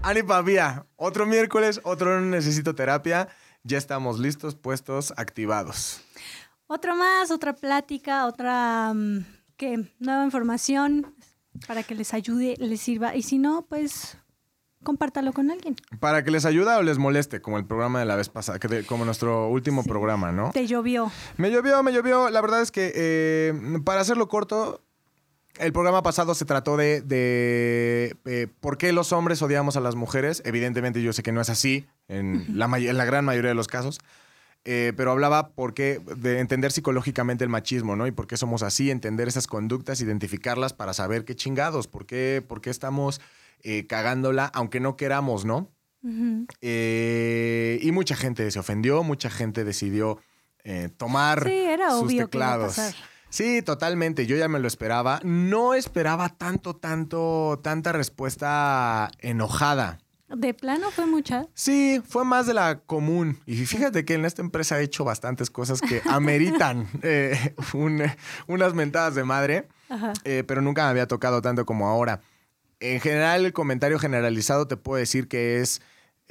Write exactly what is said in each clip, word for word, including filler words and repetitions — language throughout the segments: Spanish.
Ani Pavía, otro miércoles, otro Necesito Terapia. Ya estamos listos, puestos, activados. Otro más, otra plática, otra um, ¿qué? Nueva información para que les ayude, les sirva. Y si no, pues compártalo con alguien. Para que les ayude o les moleste, como el programa de la vez pasada, que de, como nuestro último sí. programa, ¿no? Te llovió. Me llovió, me llovió. La verdad es que, eh, para hacerlo corto, el programa pasado se trató de, de eh, por qué los hombres odiamos a las mujeres. Evidentemente yo sé que no es así en, uh-huh. la, en la gran mayoría de los casos. Eh, pero hablaba por qué, de entender psicológicamente el machismo, ¿no? Y por qué somos así, entender esas conductas, identificarlas para saber qué chingados, por qué, por qué estamos eh, cagándola, aunque no queramos, ¿no? Uh-huh. Eh, y mucha gente se ofendió, mucha gente decidió eh, tomar sí, era sus obvio teclados. Que iba a pasar. Sí, totalmente. Yo ya me lo esperaba. No esperaba tanto, tanto, tanta respuesta enojada. ¿De plano fue mucha? Sí, fue más de la común. Y fíjate que en esta empresa he hecho bastantes cosas que ameritan eh, un, unas mentadas de madre, eh, pero nunca me había tocado tanto como ahora. En general, el comentario generalizado te puedo decir que es,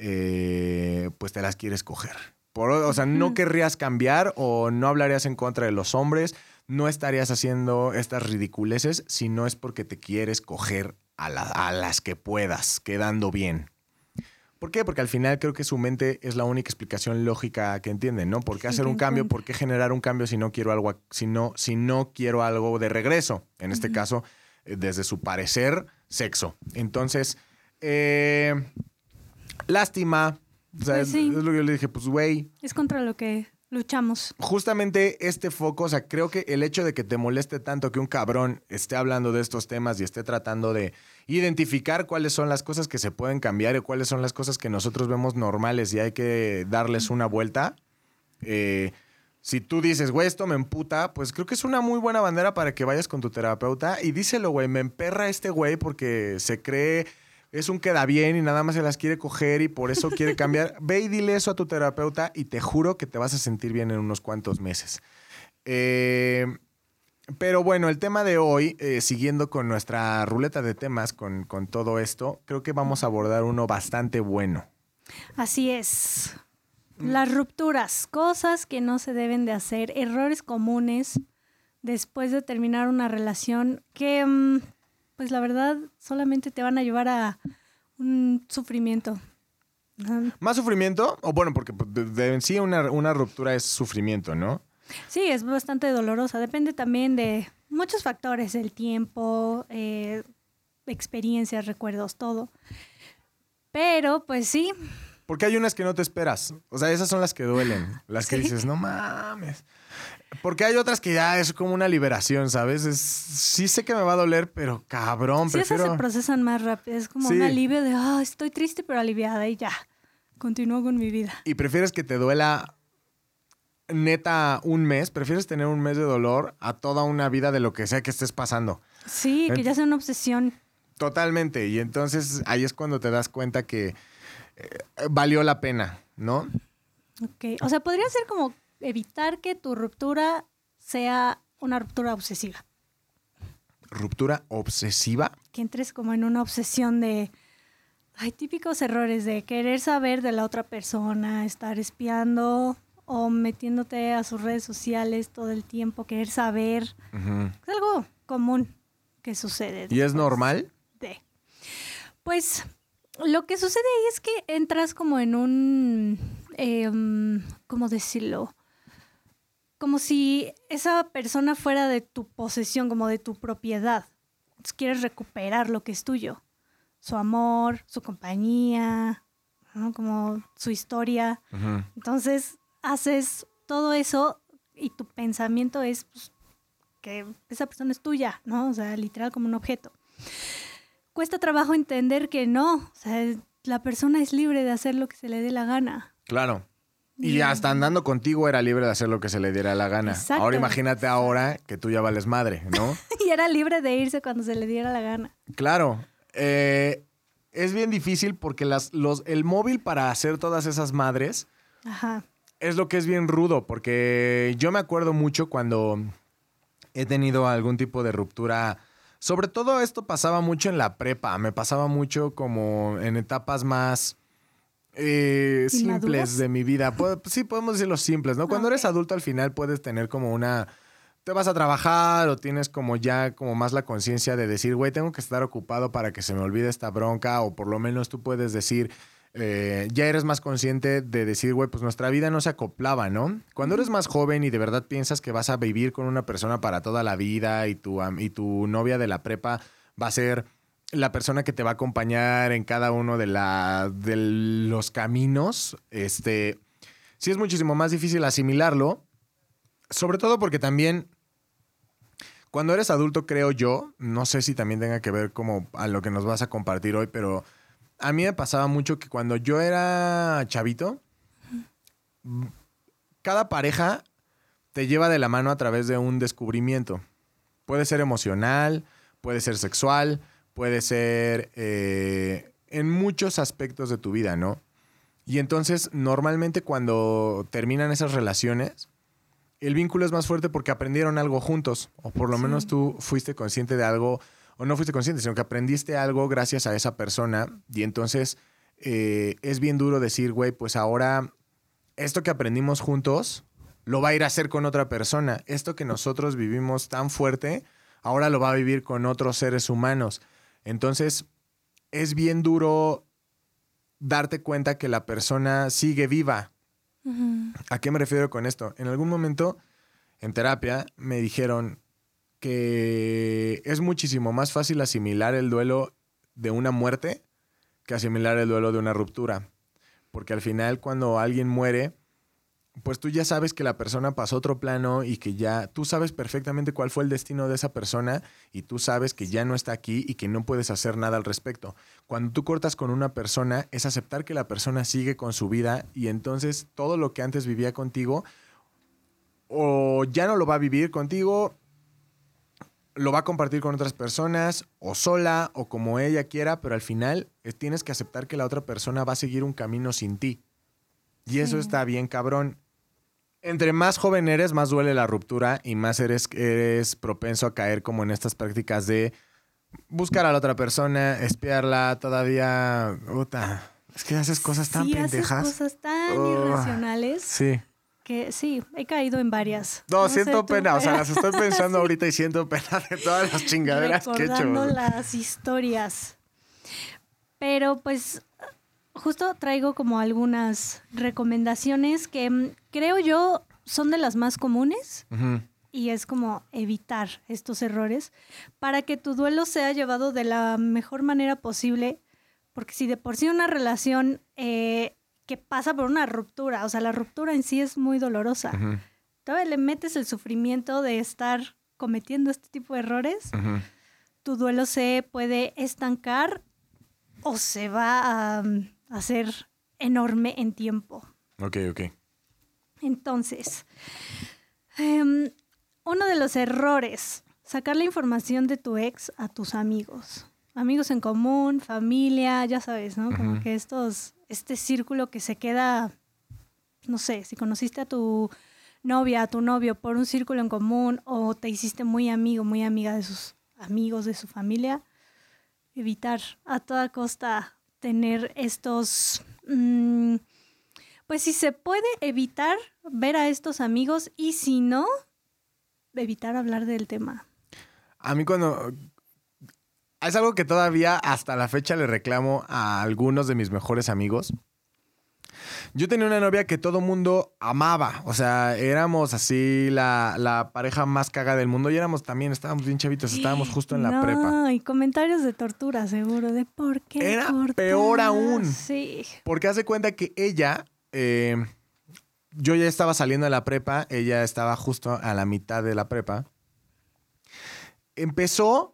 eh, pues te las quieres coger. Por, o sea, no querrías cambiar o no hablarías en contra de los hombres. No estarías haciendo estas ridiculeces si no es porque te quieres coger a, la, a las que puedas, quedando bien. ¿Por qué? Porque al final creo que su mente es la única explicación lógica que entienden, ¿no? ¿Por qué sí, hacer un cambio? Encuentra. ¿Por qué generar un cambio si no quiero algo, si no, si no quiero algo de regreso? En este uh-huh. caso, desde su parecer, sexo. Entonces, eh, lástima. O sea, pues sí. es, es lo que yo le dije, pues güey. Es contra lo que luchamos. Justamente este foco, o sea, creo que el hecho de que te moleste tanto que un cabrón esté hablando de estos temas y esté tratando de identificar cuáles son las cosas que se pueden cambiar y cuáles son las cosas que nosotros vemos normales y hay que darles una vuelta. Eh, si tú dices, güey, esto me emputa, pues creo que es una muy buena bandera para que vayas con tu terapeuta y díselo, güey, me emperra este güey porque se cree... es un queda bien y nada más se las quiere coger y por eso quiere cambiar. Ve y dile eso a tu terapeuta y te juro que te vas a sentir bien en unos cuantos meses. Eh, pero bueno, el tema de hoy, eh, siguiendo con nuestra ruleta de temas, con, con todo esto, creo que vamos a abordar uno bastante bueno. Así es. Las rupturas, cosas que no se deben de hacer, errores comunes después de terminar una relación que... Um, pues la verdad solamente te van a llevar a un sufrimiento. ¿Más sufrimiento? O bueno, porque de, de en sí una, una ruptura es sufrimiento, ¿no? Sí, es bastante dolorosa. Depende también de muchos factores, el tiempo, eh, experiencias, recuerdos, todo. Pero, pues sí. Porque hay unas que no te esperas. O sea, esas son las que duelen. Las que ¿sí? dices, no mames. Porque hay otras que ya es como una liberación, ¿sabes? Es, sí sé que me va a doler, pero cabrón, sí, prefiero... esas se procesan más rápido. Es como sí. un alivio de, ah, oh, estoy triste pero aliviada y ya. Continúo con mi vida. ¿Y prefieres que te duela neta un mes? ¿Prefieres tener un mes de dolor a toda una vida de lo que sea que estés pasando? Sí, que ya sea una obsesión. Totalmente. Y entonces ahí es cuando te das cuenta que eh, valió la pena, ¿no? Ok. O sea, podría ser como... evitar que tu ruptura sea una ruptura obsesiva. ¿Ruptura obsesiva? Que entres como en una obsesión de... Hay típicos errores de querer saber de la otra persona, estar espiando o metiéndote a sus redes sociales todo el tiempo, querer saber. Uh-huh. Es algo común que sucede. ¿Y es normal? De. Pues lo que sucede ahí es que entras como en un... Eh, ¿cómo decirlo? Como si esa persona fuera de tu posesión, como de tu propiedad. Entonces quieres recuperar lo que es tuyo. Su amor, su compañía, ¿no? Como su historia. Uh-huh. Entonces haces todo eso y tu pensamiento es pues, que esa persona es tuya, ¿no? O sea, literal como un objeto. Cuesta trabajo entender que no. O sea, la persona es libre de hacer lo que se le dé la gana. Claro. Y hasta andando contigo era libre de hacer lo que se le diera la gana. Exacto. Ahora imagínate ahora que tú ya vales madre, ¿no? Y era libre de irse cuando se le diera la gana. Claro. Eh, es bien difícil porque las, los, el móvil para hacer todas esas madres Ajá. es lo que es bien rudo. Porque yo me acuerdo mucho cuando he tenido algún tipo de ruptura Sobre todo esto pasaba mucho en la prepa. Me pasaba mucho como en etapas más eh, simples de mi vida. Sí, podemos decirlo simples, ¿no? Cuando okay. eres adulto al final puedes tener como una... Te vas a trabajar o tienes como ya como más la conciencia de decir, güey, tengo que estar ocupado para que se me olvide esta bronca, o por lo menos tú puedes decir... Eh, ya eres más consciente de decir, güey, pues nuestra vida no se acoplaba, ¿no? Cuando eres más joven y de verdad piensas que vas a vivir con una persona para toda la vida y tu, y tu novia de la prepa va a ser la persona que te va a acompañar en cada uno de, la, de los caminos, este, sí es muchísimo más difícil asimilarlo, sobre todo porque también cuando eres adulto, creo yo, no sé si también tenga que ver como a lo que nos vas a compartir hoy, pero... A mí me pasaba mucho que cuando yo era chavito, cada pareja te lleva de la mano a través de un descubrimiento. Puede ser emocional, puede ser sexual, puede ser eh, en muchos aspectos de tu vida, ¿no? Y entonces, normalmente cuando terminan esas relaciones, el vínculo es más fuerte porque aprendieron algo juntos, o por lo sí. menos tú fuiste consciente de algo. O no fuiste consciente, sino que aprendiste algo gracias a esa persona. Y entonces eh, es bien duro decir, güey, pues ahora esto que aprendimos juntos lo va a ir a hacer con otra persona. Esto que nosotros vivimos tan fuerte, ahora lo va a vivir con otros seres humanos. Entonces es bien duro darte cuenta que la persona sigue viva. Uh-huh. ¿A qué me refiero con esto? En algún momento en terapia me dijeron... que es muchísimo más fácil asimilar el duelo de una muerte que asimilar el duelo de una ruptura. Porque al final cuando alguien muere, pues tú ya sabes que la persona pasó a otro plano y que ya tú sabes perfectamente cuál fue el destino de esa persona y tú sabes que ya no está aquí y que no puedes hacer nada al respecto. Cuando tú cortas con una persona es aceptar que la persona sigue con su vida y entonces todo lo que antes vivía contigo o ya no lo va a vivir contigo, lo va a compartir con otras personas, o sola, o como ella quiera, pero al final tienes que aceptar que la otra persona va a seguir un camino sin ti. Y sí. Eso está bien cabrón. Entre más joven eres, más duele la ruptura y más eres, eres propenso a caer como en estas prácticas de buscar a la otra persona, espiarla, todavía... Puta, es que haces cosas tan sí, pendejas. Haces cosas tan oh, irracionales. Sí. Que sí, he caído en varias. No, no siento sé, pena, tú, o sea, las estoy pensando sí. ahorita y siento pena de todas las chingaderas que he hecho. Recordando las historias. Pero pues justo traigo como algunas recomendaciones que creo yo son de las más comunes. Uh-huh. Y es como evitar estos errores para que tu duelo sea llevado de la mejor manera posible. Porque si de por sí una relación... Eh, que pasa por una ruptura, o sea, la ruptura en sí es muy dolorosa. Uh-huh. Todavía le metes el sufrimiento de estar cometiendo este tipo de errores, uh-huh. tu duelo se puede estancar o se va a, a hacer enorme en tiempo. Ok, ok. Entonces, um, uno de los errores, sacar la información de tu ex a tus amigos. Amigos en común, familia, ya sabes, ¿no? Como uh-huh. que estos... este círculo que se queda, no sé, si conociste a tu novia, a tu novio por un círculo en común o te hiciste muy amigo, muy amiga de sus amigos, de su familia, evitar a toda costa tener estos, mmm, pues si se puede evitar ver a estos amigos y si no, evitar hablar del tema. A mí cuando... Es algo que todavía hasta la fecha le reclamo a algunos de mis mejores amigos. Yo tenía una novia que todo mundo amaba. O sea, éramos así la, la pareja más caga del mundo. Y éramos también, estábamos bien chavitos, estábamos justo en la no, prepa. Y comentarios de tortura, seguro, de por qué Era cortas? Peor aún. Sí. Porque haz de cuenta que ella... Eh, yo ya estaba saliendo de la prepa. Ella estaba justo a la mitad de la prepa. Empezó...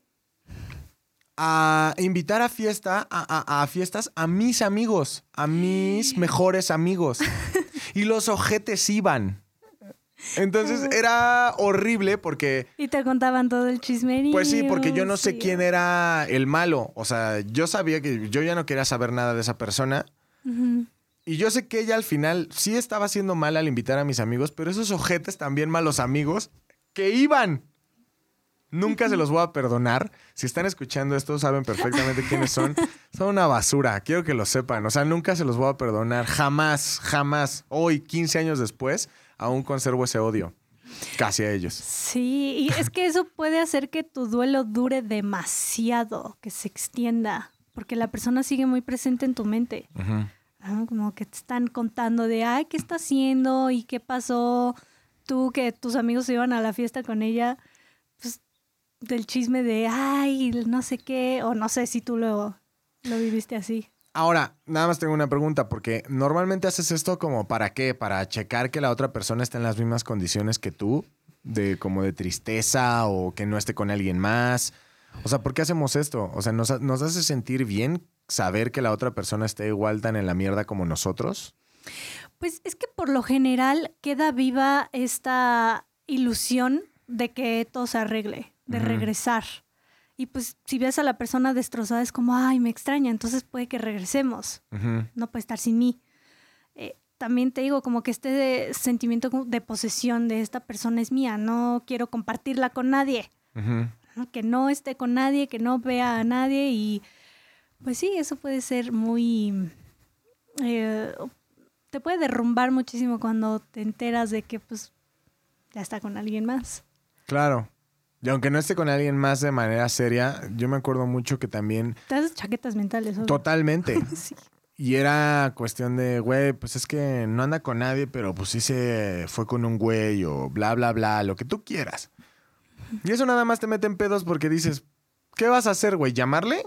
a invitar a fiesta, a, a, a fiestas a mis amigos, a mis mejores amigos. Y los ojetes iban. Entonces era horrible porque... Y te contaban todo el chismerío. Pues sí, porque yo no sé sí. quién era el malo. O sea, yo sabía que yo ya no quería saber nada de esa persona. Uh-huh. Y yo sé que ella al final sí estaba haciendo mal al invitar a mis amigos, pero esos ojetes también malos amigos que iban. Nunca se los voy a perdonar. Si están escuchando esto, saben perfectamente quiénes son. Son una basura. Quiero que lo sepan. O sea, nunca se los voy a perdonar. Jamás, jamás. Hoy, quince años después, aún conservo ese odio. Casi a ellos. Sí, y es que eso puede hacer que tu duelo dure demasiado, que se extienda, porque la persona sigue muy presente en tu mente. Uh-huh. ¿No? Como que te están contando de, ay, ¿qué está haciendo? ¿Y qué pasó? Tú, que tus amigos se iban a la fiesta con ella, pues del chisme de, ay, no sé qué, o no sé si tú lo, lo viviste así. Ahora, nada más tengo una pregunta, porque normalmente haces esto como ¿para qué? ¿Para checar que la otra persona esté en las mismas condiciones que tú? De como de tristeza o que no esté con alguien más. O sea, ¿por qué hacemos esto? O sea, ¿nos, nos hace sentir bien saber que la otra persona esté igual tan en la mierda como nosotros? Pues es que por lo general queda viva esta ilusión de que todo se arregle, de uh-huh. regresar. Y pues si ves a la persona destrozada es como, ay, me extraña, entonces puede que regresemos. Uh-huh. No puede estar sin mí. Eh, también te digo, como que este sentimiento de posesión de esta persona es mía, no quiero compartirla con nadie. Uh-huh. ¿No? Que no esté con nadie, que no vea a nadie y pues sí, eso puede ser muy... Eh, te puede derrumbar muchísimo cuando te enteras de que pues ya está con alguien más. Claro. Y aunque no esté con alguien más de manera seria, yo me acuerdo mucho que también... Te haces chaquetas mentales. ¿no? Totalmente. Sí. Y era cuestión de, güey, pues es que no anda con nadie, pero pues sí se fue con un güey o bla, bla, bla, lo que tú quieras. Y eso nada más te mete en pedos porque dices, ¿qué vas a hacer, güey? ¿Llamarle?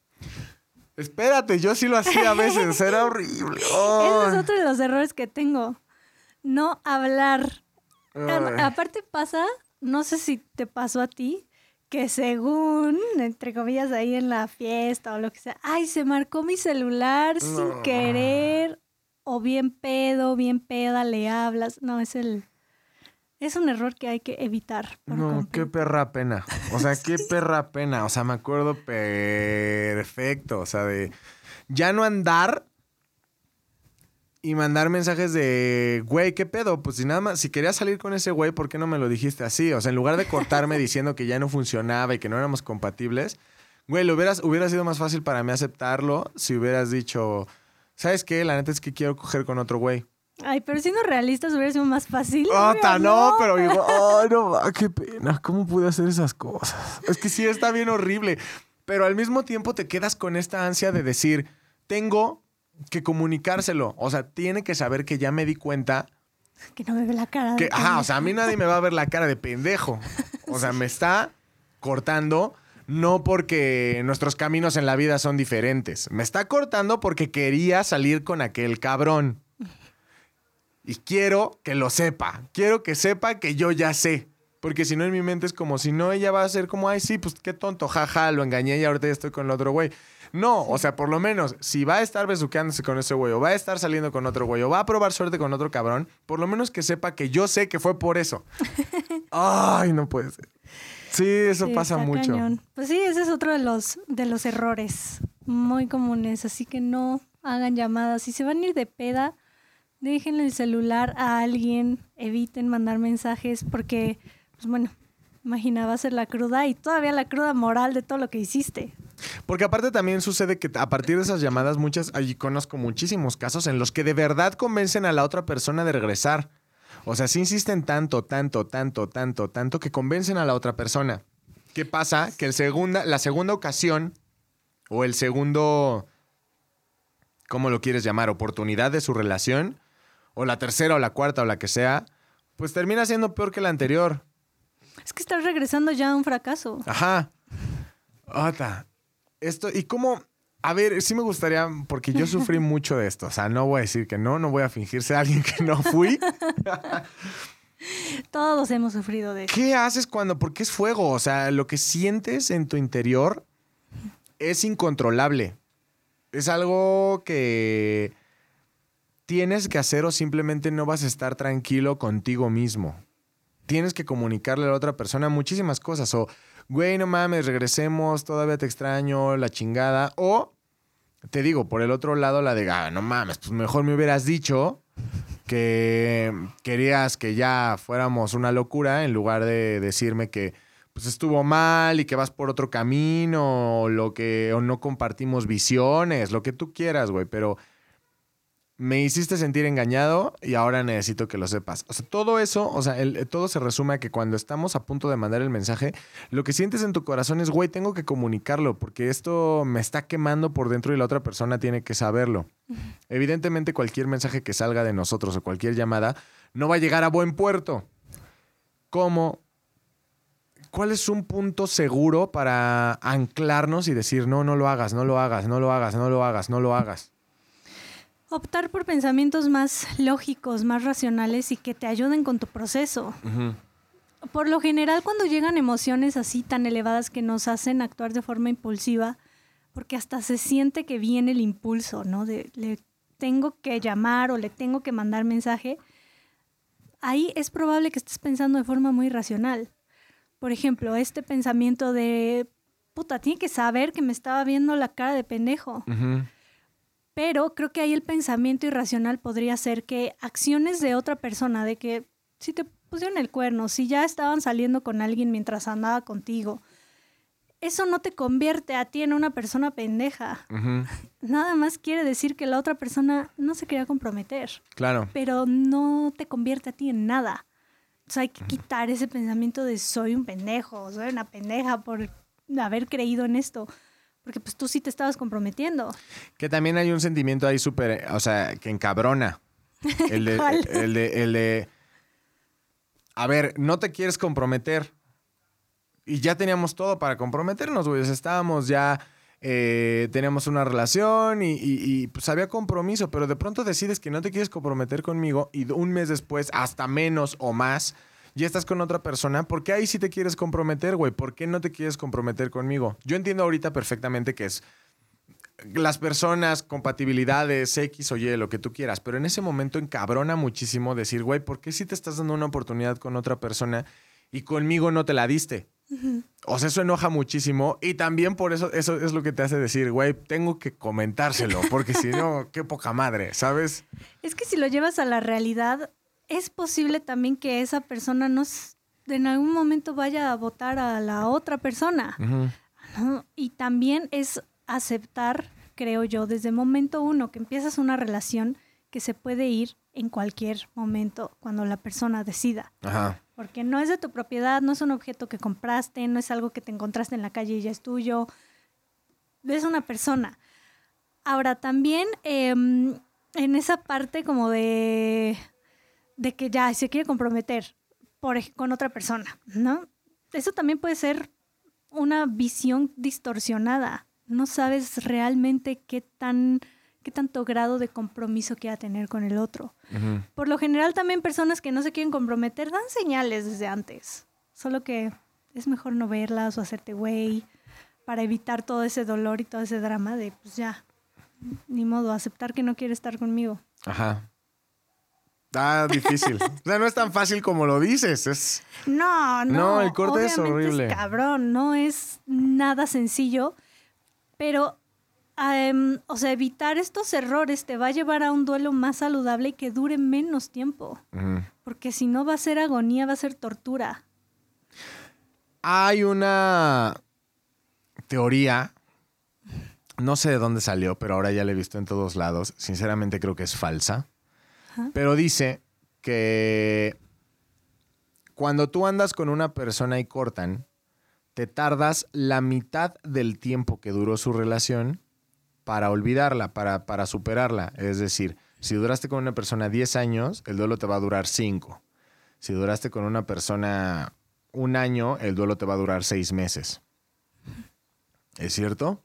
Espérate, yo sí lo hacía a veces, era horrible. Oh. Ese es otro de los errores que tengo. No hablar. A- aparte pasa, no sé si te pasó a ti, que según, entre comillas, ahí en la fiesta o lo que sea, ay, se marcó mi celular no. sin querer, o bien pedo, bien peda, le hablas. No, es el... Es un error que hay que evitar. No, completo. Qué perra pena. O sea, qué perra pena. O sea, me acuerdo perfecto. O sea, de ya no andar y mandar mensajes de, güey, ¿qué pedo? Pues si nada más, si querías salir con ese güey, ¿por qué no me lo dijiste así? O sea, en lugar de cortarme diciendo que ya no funcionaba y que no éramos compatibles, güey, lo hubieras, hubiera sido más fácil para mí aceptarlo si hubieras dicho, ¿sabes qué? La neta es que quiero coger con otro güey. Ay, pero siendo realistas hubiera sido más fácil. Oh, no, no, pero digo, ay, no, qué pena, ¿cómo pude hacer esas cosas? Es que sí, está bien horrible, pero al mismo tiempo te quedas con esta ansia de decir, tengo que comunicárselo, o sea, tiene que saber que ya me di cuenta. Que no me ve la cara que, de Ajá, pendejo. O sea, a mí nadie me va a ver la cara de pendejo. O sea, me está cortando, no porque nuestros caminos en la vida son diferentes, me está cortando porque quería salir con aquel cabrón. Y quiero que lo sepa. Quiero que sepa que yo ya sé. Porque si no, en mi mente es como si no, ella va a ser como, ay, sí, pues qué tonto, jaja, lo engañé y ahorita ya estoy con el otro güey. No, o sea, por lo menos, si va a estar besuqueándose con ese güey, o va a estar saliendo con otro güey, o va a probar suerte con otro cabrón, por lo menos que sepa que yo sé que fue por eso. Ay, no puede ser. Sí, eso sí, pasa mucho. Cañón. Pues sí, ese es otro de los, de los errores muy comunes. Así que no hagan llamadas. Si se van a ir de peda, déjenle el celular a alguien, eviten mandar mensajes porque, pues bueno, imagina, va a ser la cruda y todavía la cruda moral de todo lo que hiciste. Porque aparte también sucede que a partir de esas llamadas, muchas, allí conozco muchísimos casos en los que de verdad convencen a la otra persona de regresar. O sea, sí insisten tanto, tanto, tanto, tanto, tanto que convencen a la otra persona. ¿Qué pasa? Que el segunda, la segunda ocasión o el segundo, ¿cómo lo quieres llamar? Oportunidad de su relación, o la tercera o la cuarta o la que sea, pues termina siendo peor que la anterior. Es que estás regresando ya a un fracaso. Ajá. Ota. Esto, y cómo, a ver, sí me gustaría, porque yo sufrí mucho de esto. O sea, no voy a decir que no, no voy a fingir ser alguien que no fui. Todos hemos sufrido de eso. ¿Qué haces cuando? Porque es fuego. O sea, lo que sientes en tu interior es incontrolable. Es algo que tienes que hacer o simplemente no vas a estar tranquilo contigo mismo. Tienes que comunicarle a la otra persona muchísimas cosas. O, güey, no mames, regresemos, todavía te extraño, la chingada. O, te digo, por el otro lado, la de, ah, no mames, pues mejor me hubieras dicho que querías que ya fuéramos una locura en lugar de decirme que pues estuvo mal y que vas por otro camino o, lo que, o no compartimos visiones, lo que tú quieras, güey, pero me hiciste sentir engañado y ahora necesito que lo sepas. O sea, todo eso, o sea, el, todo se resume a que cuando estamos a punto de mandar el mensaje, lo que sientes en tu corazón es, güey, tengo que comunicarlo porque esto me está quemando por dentro y la otra persona tiene que saberlo. Uh-huh. Evidentemente, cualquier mensaje que salga de nosotros o cualquier llamada no va a llegar a buen puerto. ¿Cómo? ¿Cuál es un punto seguro para anclarnos y decir, no, no lo hagas, no lo hagas, no lo hagas, no lo hagas, no lo hagas? Optar por pensamientos más lógicos, más racionales y que te ayuden con tu proceso. Uh-huh. Por lo general, cuando llegan emociones así tan elevadas que nos hacen actuar de forma impulsiva, porque hasta se siente que viene el impulso, ¿no? De le tengo que llamar o le tengo que mandar mensaje, ahí es probable que estés pensando de forma muy racional. Por ejemplo, este pensamiento de, puta, tiene que saber que me estaba viendo la cara de pendejo. Uh-huh. Pero creo que ahí el pensamiento irracional podría ser que acciones de otra persona, de que si te pusieron el cuerno, si ya estaban saliendo con alguien mientras andaba contigo, eso no te convierte a ti en una persona pendeja. Uh-huh. Nada más quiere decir que la otra persona no se quería comprometer. Claro. Pero no te convierte a ti en nada. O sea, hay que quitar ese pensamiento de soy un pendejo, soy una pendeja por haber creído en esto. Porque pues tú sí te estabas comprometiendo. Que también hay un sentimiento ahí súper, o sea, que encabrona. El de, el, el, de, el de, a ver, no te quieres comprometer. Y ya teníamos todo para comprometernos, güey. O sea, estábamos ya, eh, teníamos una relación y, y, y pues había compromiso. Pero de pronto decides que no te quieres comprometer conmigo y un mes después, hasta menos o más, ya estás con otra persona. ¿Por qué ahí sí te quieres comprometer, güey? ¿Por qué no te quieres comprometer conmigo? Yo entiendo ahorita perfectamente que es las personas, compatibilidades, X o Y, lo que tú quieras. Pero en ese momento encabrona muchísimo decir, güey, ¿por qué sí te estás dando una oportunidad con otra persona y conmigo no te la diste? Uh-huh. O sea, eso enoja muchísimo. Y también por eso, eso es lo que te hace decir, güey, tengo que comentárselo. Porque si no, qué poca madre, ¿sabes? Es que si lo llevas a la realidad, es posible también que esa persona no en algún momento vaya a votar a la otra persona. Uh-huh. ¿No? Y también es aceptar, creo yo, desde el momento uno que empiezas una relación que se puede ir en cualquier momento cuando la persona decida. Ajá. Porque no es de tu propiedad, no es un objeto que compraste, no es algo que te encontraste en la calle y ya es tuyo. Es una persona. Ahora, también eh, en esa parte como de... de que ya se quiere comprometer por, con otra persona, ¿no? Eso también puede ser una visión distorsionada. No sabes realmente qué tan qué tanto grado de compromiso quiera tener con el otro. Uh-huh. Por lo general también personas que no se quieren comprometer dan señales desde antes. Solo que es mejor no verlas o hacerte güey para evitar todo ese dolor y todo ese drama de pues ya, ni modo, aceptar que no quiere estar conmigo. Ajá. Ah, difícil. O sea, no es tan fácil como lo dices. Es... No, no. No, el corte es horrible. Es cabrón, no es nada sencillo, pero, um, o sea, evitar estos errores te va a llevar a un duelo más saludable y que dure menos tiempo. Uh-huh. Porque si no va a ser agonía, va a ser tortura. Hay una teoría, no sé de dónde salió, pero ahora ya la he visto en todos lados. Sinceramente creo que es falsa. Pero dice que cuando tú andas con una persona y cortan, te tardas la mitad del tiempo que duró su relación para olvidarla, para, para superarla. Es decir, si duraste con una persona diez años, el duelo te va a durar cinco. Si duraste con una persona un año, el duelo te va a durar seis meses. ¿Es cierto?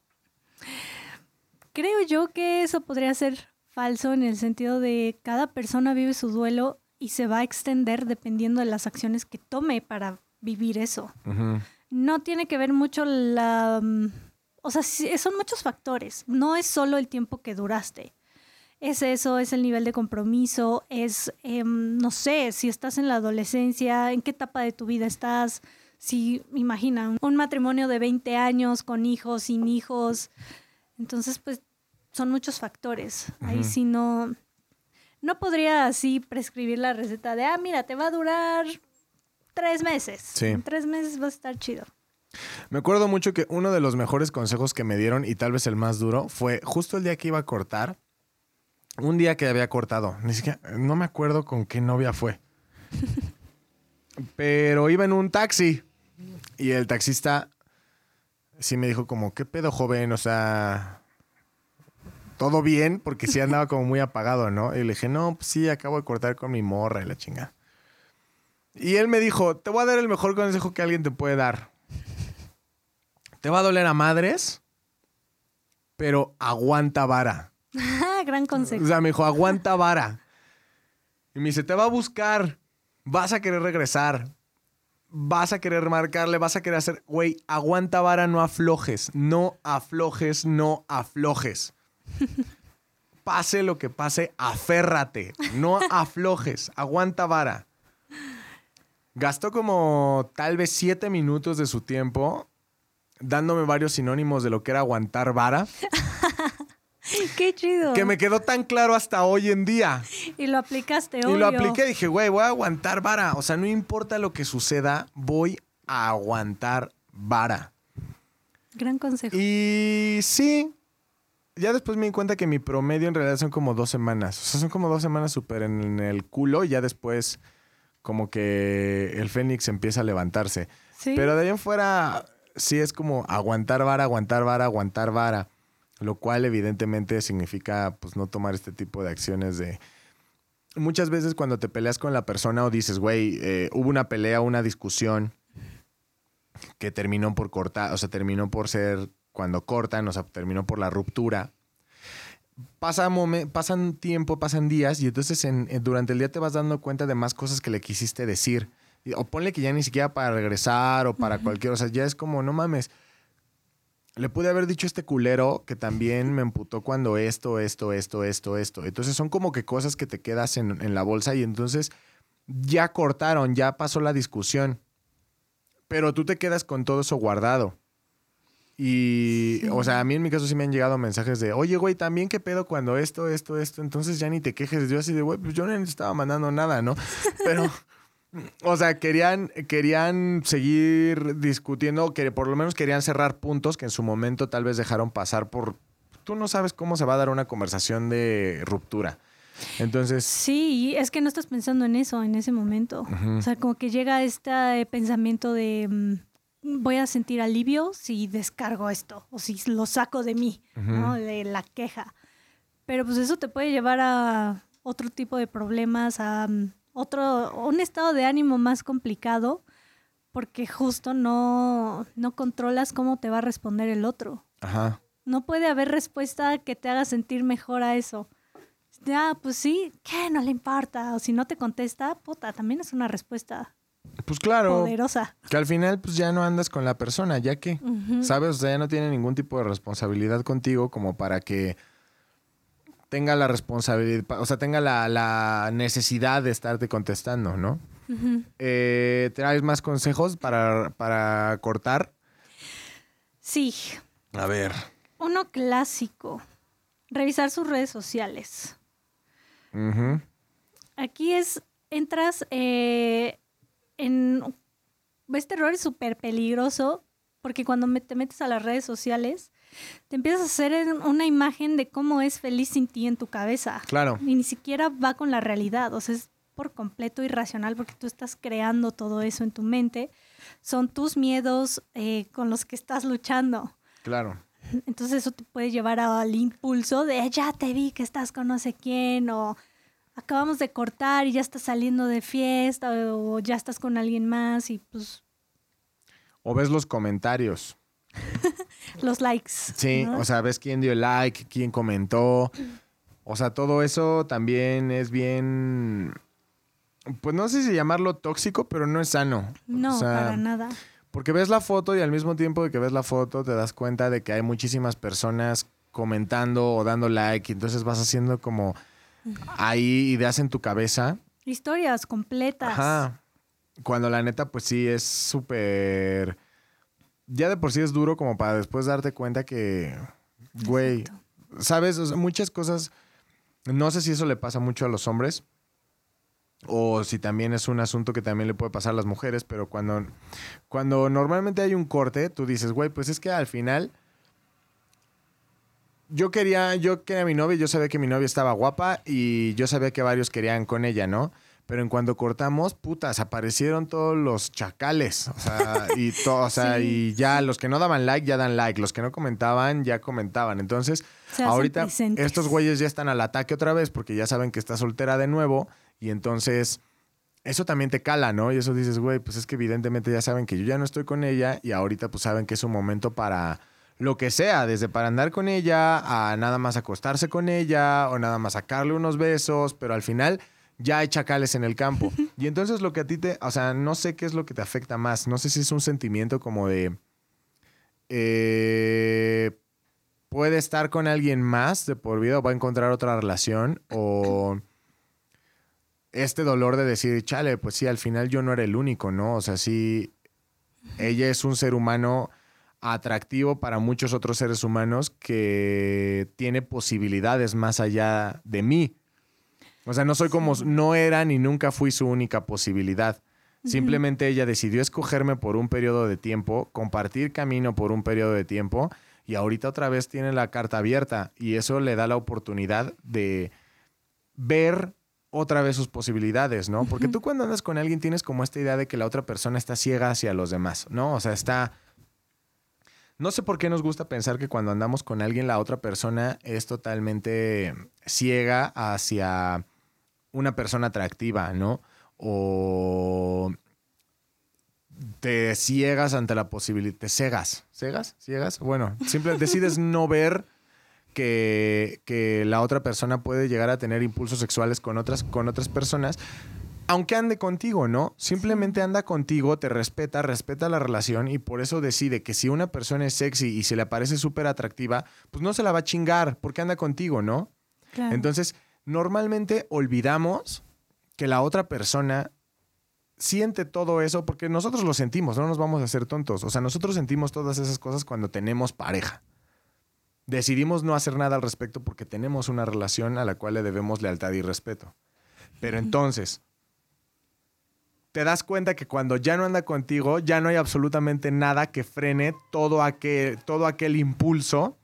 Creo yo que eso podría ser falso en el sentido de cada persona vive su duelo y se va a extender dependiendo de las acciones que tome para vivir eso. Uh-huh. No tiene que ver mucho la... O sea, son muchos factores. No es solo el tiempo que duraste. Es eso, es el nivel de compromiso, es, eh, no sé, si estás en la adolescencia, en qué etapa de tu vida estás. Si, imagina, un matrimonio de veinte años con hijos, sin hijos. Entonces, pues, son muchos factores. Uh-huh. Ahí sí no, no podría así prescribir la receta de, ah, mira, te va a durar tres meses. Sí. En tres meses va a estar chido. Me acuerdo mucho que uno de los mejores consejos que me dieron, y tal vez el más duro, fue justo el día que iba a cortar. Un día que había cortado. Ni siquiera, no me acuerdo con qué novia fue. Pero iba en un taxi. Y el taxista sí me dijo como, ¿qué pedo, joven? O sea, ¿todo bien? Porque sí andaba como muy apagado, ¿no? Y le dije, no, pues sí, acabo de cortar con mi morra y la chingada. Y él me dijo, te voy a dar el mejor consejo que alguien te puede dar. Te va a doler a madres, pero aguanta vara. Gran consejo. O sea, me dijo, aguanta vara. Y me dice, te va a buscar, vas a querer regresar, vas a querer marcarle, vas a querer hacer... Güey, aguanta vara, no aflojes, no aflojes, no aflojes. Pase lo que pase, aférrate, no aflojes, aguanta vara. Gastó como tal vez siete minutos de su tiempo dándome varios sinónimos de lo que era aguantar vara. ¡Qué chido! Que me quedó tan claro hasta hoy en día. Y lo aplicaste, Y obvio. lo apliqué, dije, güey, voy a aguantar vara. O sea, no importa lo que suceda, voy a aguantar vara. Gran consejo. Y sí, ya después me di cuenta que mi promedio en realidad son como dos semanas. O sea, son como dos semanas súper en el culo y ya después como que el fénix empieza a levantarse. ¿Sí? Pero de ahí en fuera sí es como aguantar vara, aguantar vara, aguantar vara. Lo cual evidentemente significa pues no tomar este tipo de acciones de... Muchas veces cuando te peleas con la persona o dices, güey, eh, hubo una pelea, una discusión que terminó por cortar, o sea, terminó por ser cuando cortan, o sea, terminó por la ruptura. Pasa momen- pasan tiempo, pasan días y entonces en, en- durante el día te vas dando cuenta de más cosas que le quisiste decir. Y- O ponle que ya ni siquiera para regresar o para cualquier... O sea, ya es como, no mames... Le pude haber dicho a este culero que también me emputó cuando esto, esto, esto, esto, esto. Entonces son como que cosas que te quedas en, en la bolsa y entonces ya cortaron, ya pasó la discusión. Pero tú te quedas con todo eso guardado. Y, Sí. o sea, a mí en mi caso sí me han llegado mensajes de, oye, güey, también qué pedo cuando esto, esto, esto. Entonces ya ni te quejes. Yo así de, güey, pues yo no estaba mandando nada, ¿no? Pero... O sea, querían, querían seguir discutiendo, que por lo menos querían cerrar puntos que en su momento tal vez dejaron pasar por... Tú no sabes cómo se va a dar una conversación de ruptura. Entonces... Sí, es que no estás pensando en eso en ese momento. Uh-huh. O sea, como que llega este pensamiento de mm, voy a sentir alivio si descargo esto o si lo saco de mí, Uh-huh. ¿no? De la queja. Pero pues eso te puede llevar a otro tipo de problemas, a... Um, otro, un estado de ánimo más complicado porque justo no, no controlas cómo te va a responder el otro. Ajá. No puede haber respuesta que te haga sentir mejor a eso. Ah, pues sí, ¿qué? No le importa. O si no te contesta, puta, también es una respuesta Pues claro. poderosa. Que al final pues ya no andas con la persona, ya que, Uh-huh. ¿sabes? O sea, ya no tiene ningún tipo de responsabilidad contigo como para que tenga la responsabilidad, o sea, tenga la, la necesidad de estarte contestando, ¿no? Uh-huh. Eh, ¿Traes más consejos para, para cortar? Sí. A ver. Uno clásico. Revisar sus redes sociales. Uh-huh. Aquí es, entras eh, en... Este error es súper peligroso porque cuando me, te metes a las redes sociales te empiezas a hacer una imagen de cómo es feliz sin ti en tu cabeza. Claro. Y ni siquiera va con la realidad. O sea, es por completo irracional porque tú estás creando todo eso en tu mente. Son tus miedos eh, con los que estás luchando. Claro. Entonces eso te puede llevar al impulso de ya te vi que estás con no sé quién o acabamos de cortar y ya estás saliendo de fiesta o ya estás con alguien más y pues... O ves los comentarios. Los likes. Sí, ¿no? o sea, ves quién dio like, quién comentó. O sea, todo eso también es bien... Pues no sé si llamarlo tóxico, pero no es sano. No, o sea, para nada. Porque ves la foto y al mismo tiempo de que ves la foto te das cuenta de que hay muchísimas personas comentando o dando like. Y entonces vas haciendo como ahí ideas en tu cabeza. Historias completas. Ajá. Cuando la neta, pues sí, es súper... Ya de por sí es duro como para después darte cuenta que, güey, Exacto. ¿sabes? O sea, muchas cosas, no sé si eso le pasa mucho a los hombres, o si también es un asunto que también le puede pasar a las mujeres, pero cuando, cuando normalmente hay un corte, tú dices, güey, pues es que al final yo quería, yo quería a mi novia, yo sabía que mi novia estaba guapa y yo sabía que varios querían con ella, ¿no? Pero en cuando cortamos, putas, aparecieron todos los chacales. O sea, y, to, o sea, sí, y ya sí. Los que no daban like ya dan like. Los que no comentaban ya comentaban. Entonces, ahorita presentes. Estos güeyes ya están al ataque otra vez porque ya saben que está soltera de nuevo. Y entonces, eso también te cala, ¿no? Y eso dices, güey, pues es que evidentemente ya saben que yo ya no estoy con ella. Y ahorita pues saben que es un momento para lo que sea. Desde para andar con ella, a nada más acostarse con ella, o nada más sacarle unos besos. Pero al final ya hay chacales en el campo. Y entonces lo que a ti te... O sea, no sé qué es lo que te afecta más. No sé si es un sentimiento como de... Eh, puede estar con alguien más de por vida o va a encontrar otra relación. O este dolor de decir, chale, pues sí, al final yo no era el único, ¿no? O sea, sí, ella es un ser humano atractivo para muchos otros seres humanos que tiene posibilidades más allá de mí. O sea, no soy como, no era ni nunca fui su única posibilidad. Uh-huh. Simplemente ella decidió escogerme por un periodo de tiempo, compartir camino por un periodo de tiempo y ahorita otra vez tiene la carta abierta y eso le da la oportunidad de ver otra vez sus posibilidades, ¿no? Porque uh-huh. tú cuando andas con alguien tienes como esta idea de que la otra persona está ciega hacia los demás, ¿no? O sea, está... No sé por qué nos gusta pensar que cuando andamos con alguien la otra persona es totalmente ciega hacia una persona atractiva, ¿no? O te ciegas ante la posibilidad, te cegas, ¿cegas? ¿Ciegas? Bueno, simplemente decides no ver que, que la otra persona puede llegar a tener impulsos sexuales con otras, con otras personas, aunque ande contigo, ¿no? Simplemente anda contigo, te respeta, respeta la relación y por eso decide que si una persona es sexy y se le parece súper atractiva, pues no se la va a chingar porque anda contigo, ¿no? Claro. Entonces, normalmente olvidamos que la otra persona siente todo eso porque nosotros lo sentimos, no nos vamos a hacer tontos. O sea, nosotros sentimos todas esas cosas cuando tenemos pareja. Decidimos no hacer nada al respecto porque tenemos una relación a la cual le debemos lealtad y respeto. Pero entonces, te das cuenta que cuando ya no anda contigo, ya no hay absolutamente nada que frene todo aquel, todo aquel impulso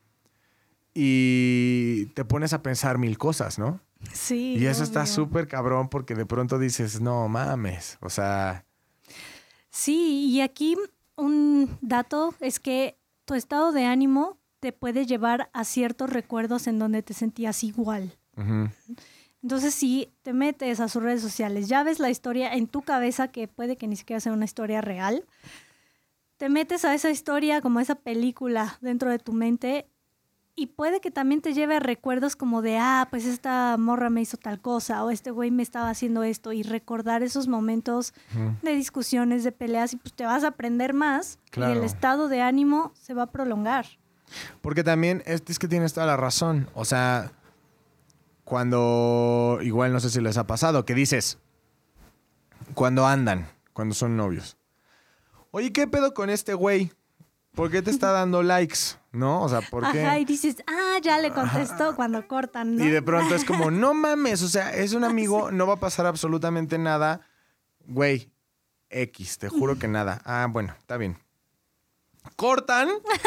y te pones a pensar mil cosas, ¿no? Sí. Y eso obvio. Está súper cabrón porque de pronto dices, no mames, o sea... Sí, y aquí un dato es que tu estado de ánimo te puede llevar a ciertos recuerdos en donde te sentías igual. Uh-huh. Entonces, si te metes a sus redes sociales, ya ves la historia en tu cabeza, que puede que ni siquiera sea una historia real, te metes a esa historia como esa película dentro de tu mente y puede que también te lleve a recuerdos como de, ah, pues esta morra me hizo tal cosa o este güey me estaba haciendo esto y recordar esos momentos uh-huh. de discusiones, de peleas y pues te vas a aprender más claro. y el estado de ánimo se va a prolongar. Porque también es, es que tienes toda la razón, o sea... Cuando, igual no sé si les ha pasado, que dices, cuando andan, cuando son novios. Oye, ¿qué pedo con este güey? ¿Por qué te está dando likes? ¿No? O sea, ¿por qué? Ajá, y dices, ah, ya le contestó Ajá. cuando cortan, ¿no? Y de pronto es como, no mames, o sea, es un amigo, sí. no va a pasar absolutamente nada. Güey, X, te juro que nada. Ah, bueno, está bien. Cortan...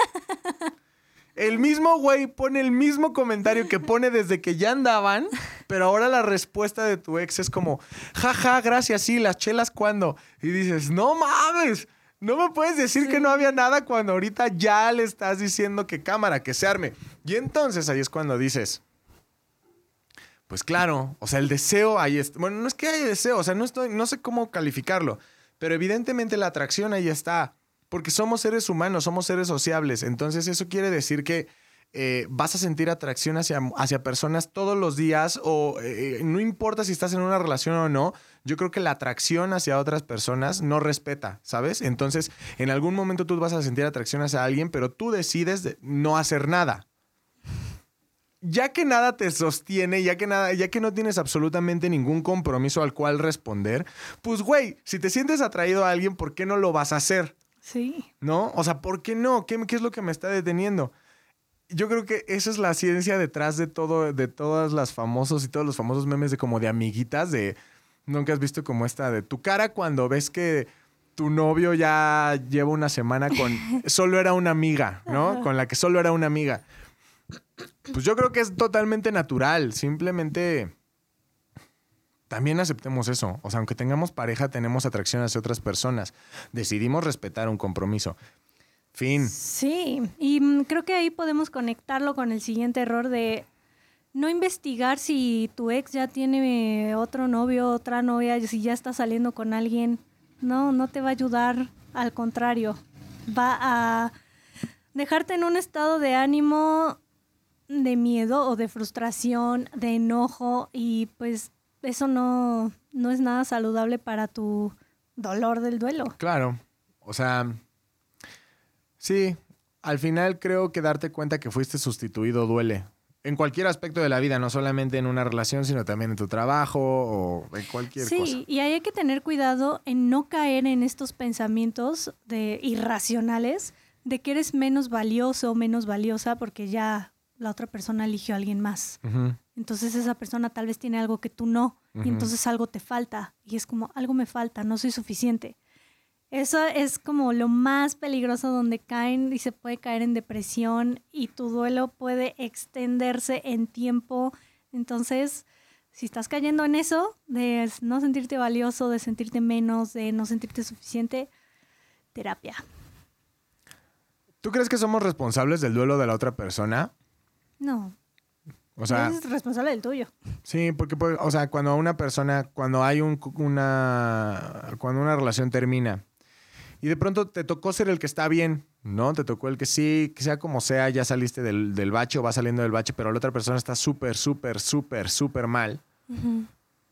El mismo güey pone el mismo comentario que pone desde que ya andaban, pero ahora la respuesta de tu ex es como, jaja, gracias, sí, las chelas, ¿cuándo? Y dices, no mames, no me puedes decir sí. que no había nada cuando ahorita ya le estás diciendo que cámara, que se arme. Y entonces ahí es cuando dices, pues claro, o sea, el deseo ahí está. Bueno, no es que haya deseo, o sea, no, estoy, no sé cómo calificarlo, pero evidentemente la atracción ahí está. Porque somos seres humanos, somos seres sociables. Entonces eso quiere decir que eh, vas a sentir atracción hacia, hacia personas todos los días o eh, no importa si estás en una relación o no. Yo creo que la atracción hacia otras personas no respeta, ¿sabes? Entonces en algún momento tú vas a sentir atracción hacia alguien, pero tú decides de no hacer nada. Ya que nada te sostiene, ya que, nada, ya que no tienes absolutamente ningún compromiso al cual responder, pues güey, si te sientes atraído a alguien, ¿por qué no lo vas a hacer? Sí. ¿No? O sea, ¿por qué no? ¿Qué, qué es lo que me está deteniendo? Yo creo que esa es la ciencia detrás de todo, de todas las famosos y todos los famosos memes de como de amiguitas, de ¿Nunca has visto como esta de tu cara cuando ves que tu novio ya lleva una semana con... solo era una amiga, ¿no? Con la que solo era una amiga. Pues yo creo que es totalmente natural. Simplemente también aceptemos eso. O sea, aunque tengamos pareja, tenemos atracción hacia otras personas. Decidimos respetar un compromiso. Fin. Sí, y mm, creo que ahí podemos conectarlo con el siguiente error de no investigar si tu ex ya tiene otro novio, otra novia, si ya está saliendo con alguien. No, no te va a ayudar. Al contrario, va a dejarte en un estado de ánimo de miedo o de frustración, de enojo, y pues eso no, no es nada saludable para tu dolor del duelo. Claro, o sea, sí, al final creo que darte cuenta que fuiste sustituido duele. En cualquier aspecto de la vida, no solamente en una relación, sino también en tu trabajo o en cualquier sí, cosa. Sí, y ahí hay que tener cuidado en no caer en estos pensamientos de irracionales de que eres menos valioso o menos valiosa porque ya la otra persona eligió a alguien más. Uh-huh. Entonces esa persona tal vez tiene algo que tú no, uh-huh. y entonces algo te falta. Y es como, algo me falta, no soy suficiente. Eso es como lo más peligroso, donde caen y se puede caer en depresión y tu duelo puede extenderse en tiempo. Entonces, si estás cayendo en eso, de no sentirte valioso, de sentirte menos, de no sentirte suficiente, terapia. ¿Tú crees que somos responsables del duelo de la otra persona? No. O sea, eres responsable del tuyo. Sí, porque, o sea, cuando una persona, cuando hay un, una, cuando una relación termina y de pronto te tocó ser el que está bien, ¿no? Te tocó el que sí, que sea como sea, ya saliste del, del bache o vas saliendo del bache, pero la otra persona está súper, súper, súper, súper mal. Uh-huh.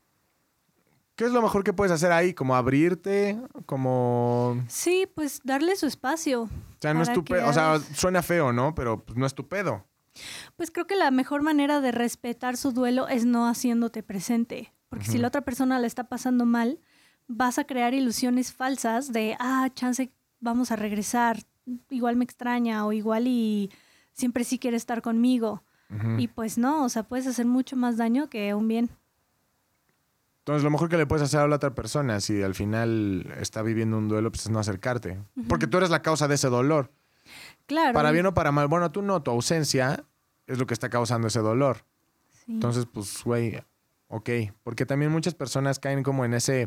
¿Qué es lo mejor que puedes hacer ahí? ¿Como abrirte? ¿Como...? Sí, pues darle su espacio. O sea, no es tu pedo. O sea, suena feo, ¿no? Pero pues, no es tu pedo. Pues creo que la mejor manera de respetar su duelo es no haciéndote presente. Porque uh-huh. si la otra persona la está pasando mal, vas a crear ilusiones falsas de, ah, chance, vamos a regresar, igual me extraña o igual y siempre sí quiere estar conmigo. Uh-huh. Y pues no, o sea, puedes hacer mucho más daño que un bien. Entonces, lo mejor que le puedes hacer a la otra persona, si al final está viviendo un duelo, pues es no acercarte. Uh-huh. Porque tú eres la causa de ese dolor. Claro. Para bien o para mal. Bueno, tú no, tu ausencia es lo que está causando ese dolor. Sí. Entonces, pues, güey, ok. Porque también muchas personas caen como en ese...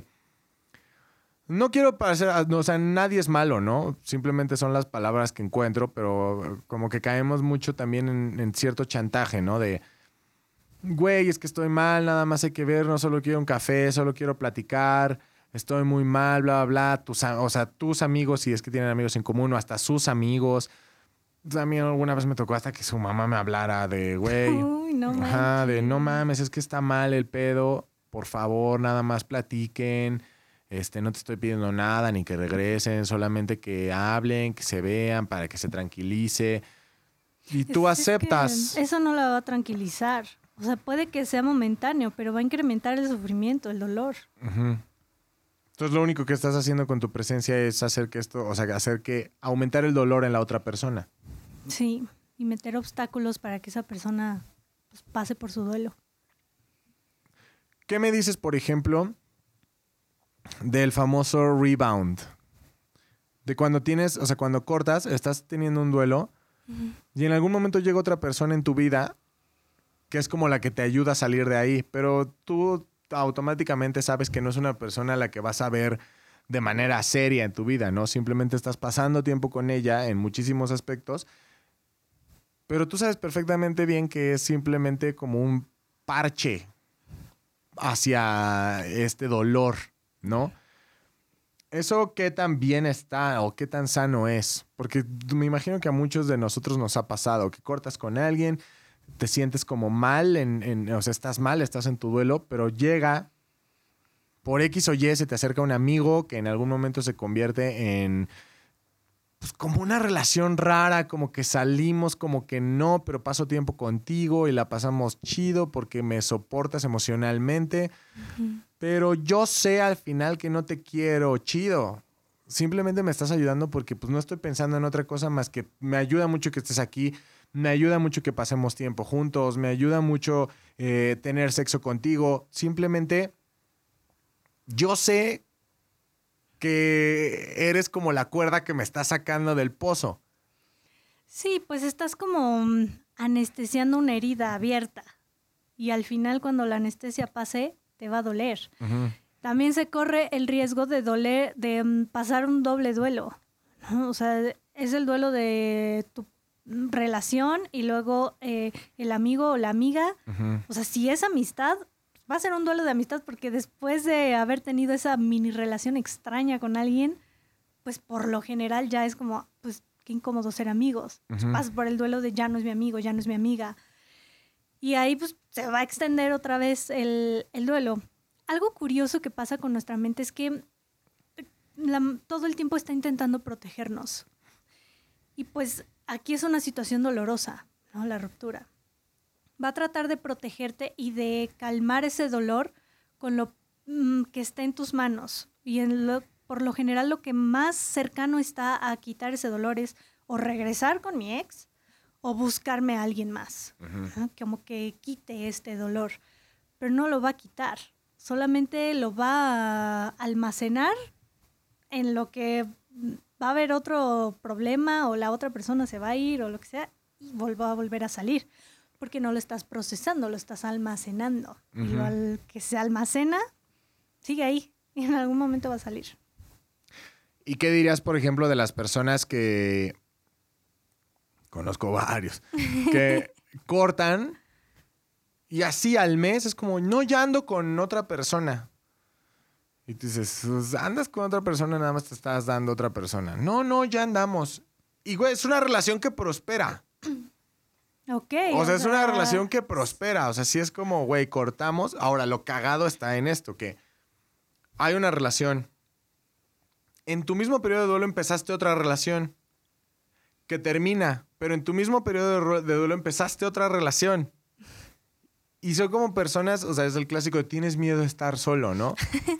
No quiero parecer... No, o sea, nadie es malo, ¿no? Simplemente son las palabras que encuentro, pero como que caemos mucho también en, en cierto chantaje, ¿no? De, güey, es que estoy mal, nada más hay que ver, no solo quiero un café, solo quiero platicar, estoy muy mal, bla, bla, bla. Tus, o sea, tus amigos, si es que tienen amigos en común, o hasta sus amigos... A mí alguna vez me tocó hasta que su mamá me hablara de, güey, Uy, no mames. Ajá, de no mames, es que está mal el pedo, por favor, nada más platiquen, este, no te estoy pidiendo nada, ni que regresen, solamente que hablen, que se vean, para que se tranquilice. Y tú es, aceptas. Es que eso no la va a tranquilizar. O sea, puede que sea momentáneo, pero va a incrementar el sufrimiento, el dolor. Uh-huh. Entonces lo único que estás haciendo con tu presencia es hacer que esto, o sea, hacer que aumentar el dolor en la otra persona. Sí, y meter obstáculos para que esa persona pues, pase por su duelo. ¿Qué me dices, por ejemplo, del famoso rebound? De cuando tienes, o sea, cuando cortas, estás teniendo un duelo uh-huh. y en algún momento llega otra persona en tu vida que es como la que te ayuda a salir de ahí, pero tú automáticamente sabes que no es una persona a la que vas a ver de manera seria en tu vida, ¿no? Simplemente estás pasando tiempo con ella en muchísimos aspectos, pero tú sabes perfectamente bien que es simplemente como un parche hacia este dolor, ¿no? ¿Eso qué tan bien está o qué tan sano es? Porque me imagino que a muchos de nosotros nos ha pasado que cortas con alguien, te sientes como mal, en, en, o sea, estás mal, estás en tu duelo, pero llega, por X o Y, se te acerca un amigo que en algún momento se convierte en... Pues como una relación rara, como que salimos, como que no, pero paso tiempo contigo y la pasamos chido porque me soportas emocionalmente. Uh-huh. Pero yo sé al final que no te quiero chido. Simplemente me estás ayudando porque pues no estoy pensando en otra cosa más que me ayuda mucho que estés aquí, me ayuda mucho que pasemos tiempo juntos, me ayuda mucho eh, tener sexo contigo. Simplemente yo sé que eres como la cuerda que me está sacando del pozo. Sí, pues estás como mm, anestesiando una herida abierta y al final cuando la anestesia pase te va a doler. Uh-huh. También se corre el riesgo de doler, de um, pasar un doble duelo, ¿no? O sea, es el duelo de tu relación y luego eh, el amigo o la amiga. Uh-huh. O sea, si es amistad, va a ser un duelo de amistad porque después de haber tenido esa mini relación extraña con alguien, pues por lo general ya es como, pues qué incómodo ser amigos. Uh-huh. Pues pasas por el duelo de ya no es mi amigo, ya no es mi amiga. Y ahí pues se va a extender otra vez el, el duelo. Algo curioso que pasa con nuestra mente es que la, todo el tiempo está intentando protegernos. Y pues aquí es una situación dolorosa, ¿no? La ruptura. Va a tratar de protegerte y de calmar ese dolor con lo mm, que está en tus manos. Y en lo, por lo general lo que más cercano está a quitar ese dolor es o regresar con mi ex o buscarme a alguien más. Uh-huh. ¿No? Como que quite este dolor. Pero no lo va a quitar. Solamente lo va a almacenar en lo que va a haber otro problema o la otra persona se va a ir o lo que sea y va a volver a salir. Porque no lo estás procesando, lo estás almacenando. Uh-huh. Y lo al que se almacena, sigue ahí y en algún momento va a salir. ¿Y qué dirías, por ejemplo, de las personas que... Conozco varios. Que cortan y así al mes es como, no, ya ando con otra persona. Y tú dices, pues, andas con otra persona, nada más te estás dando otra persona. No, no, ya andamos. Y, güey, es una relación que prospera. Ok. O, o sea, es sea... una relación que prospera. O sea, sí es como, güey, cortamos. Ahora, lo cagado está en esto, que hay una relación. En tu mismo periodo de duelo empezaste otra relación que termina, pero en tu mismo periodo de duelo empezaste otra relación. Y son como personas, o sea, es el clásico de tienes miedo de estar solo, ¿no?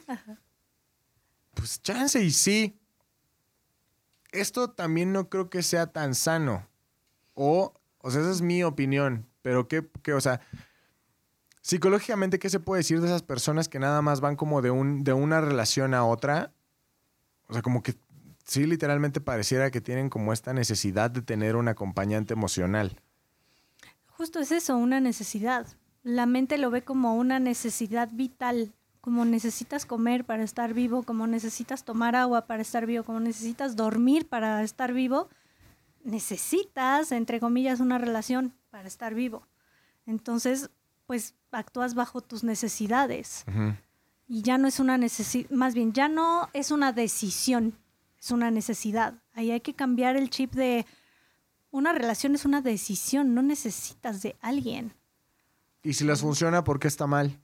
Pues chance y sí. Esto también no creo que sea tan sano. O, o sea, esa es mi opinión. Pero qué, qué, o sea, psicológicamente, ¿qué se puede decir de esas personas que nada más van como de, un, de una relación a otra? O sea, como que sí, literalmente pareciera que tienen como esta necesidad de tener un acompañante emocional. Justo es eso, una necesidad. La mente lo ve como una necesidad vital, como necesitas comer para estar vivo, como necesitas tomar agua para estar vivo, como necesitas dormir para estar vivo. Necesitas, entre comillas, una relación para estar vivo. Entonces, pues actúas bajo tus necesidades. Uh-huh. Y ya no es una necesidad, más bien, ya no es una decisión, es una necesidad. Ahí hay que cambiar el chip de una relación es una decisión, no necesitas de alguien. Y si les funciona, ¿por qué está mal?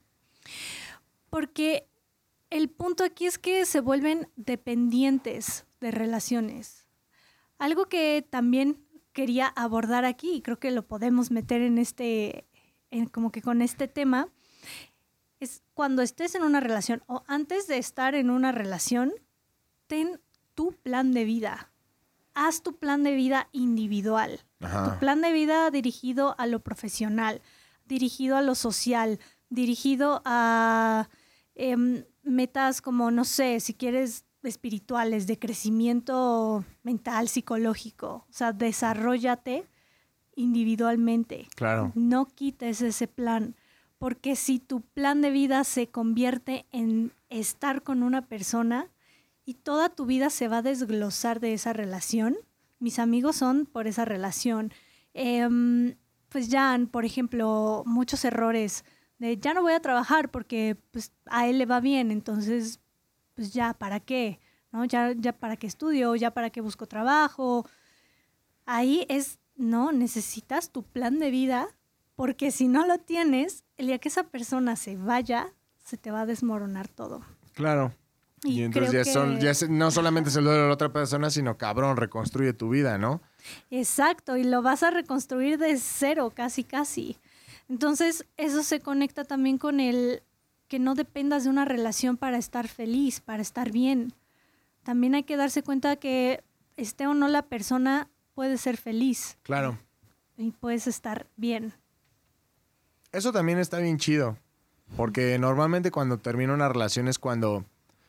Porque el punto aquí es que se vuelven dependientes de relaciones. Algo que también quería abordar aquí, y creo que lo podemos meter en este, en como que con este tema, es cuando estés en una relación o antes de estar en una relación, ten tu plan de vida. Haz tu plan de vida individual. Ajá. Tu plan de vida dirigido a lo profesional, dirigido a lo social, dirigido a eh, metas como, no sé, si quieres espirituales, de crecimiento mental, psicológico. O sea, desarróllate individualmente. Claro. No quites ese plan, porque si tu plan de vida se convierte en estar con una persona y toda tu vida se va a desglosar de esa relación, mis amigos son por esa relación. Eh, pues ya, por ejemplo, muchos errores de ya no voy a trabajar porque pues, a él le va bien, entonces pues ya, ¿para qué? ¿No? Ya, ya para qué estudio, ya para qué busco trabajo. Ahí es, no, necesitas tu plan de vida, porque si no lo tienes, el día que esa persona se vaya, se te va a desmoronar todo. Claro. Y, y entonces ya, que... son, ya es, no solamente es el duelo de la otra persona, sino cabrón, reconstruye tu vida, ¿no? Exacto, y lo vas a reconstruir de cero, casi, casi. Entonces, eso se conecta también con el que no dependas de una relación para estar feliz, para estar bien. También hay que darse cuenta que esté o no la persona, puede ser feliz. Claro. Y puedes estar bien. Eso también está bien chido. Porque normalmente cuando termina una relación es cuando...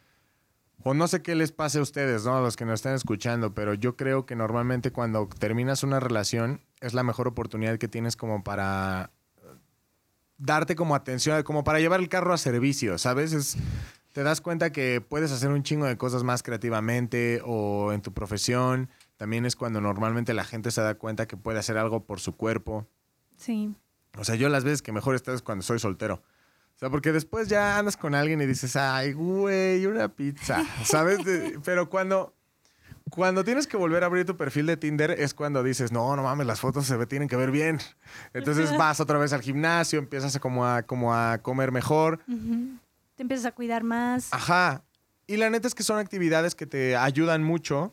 O no sé qué les pase a ustedes, ¿no? A los que nos están escuchando, pero yo creo que normalmente cuando terminas una relación es la mejor oportunidad que tienes como para darte como atención, como para llevar el carro a servicio, ¿sabes? Es, te das cuenta que puedes hacer un chingo de cosas más creativamente o en tu profesión. También es cuando normalmente la gente se da cuenta que puede hacer algo por su cuerpo. Sí. O sea, yo las veces que mejor estás es cuando soy soltero. O sea, porque después ya andas con alguien y dices, ay, güey, una pizza, ¿sabes? De, pero cuando, cuando tienes que volver a abrir tu perfil de Tinder es cuando dices, no, no mames, las fotos se ve, tienen que ver bien. Entonces vas otra vez al gimnasio, empiezas a como a, como a comer mejor. Uh-huh. Te empiezas a cuidar más. Ajá. Y la neta es que son actividades que te ayudan mucho.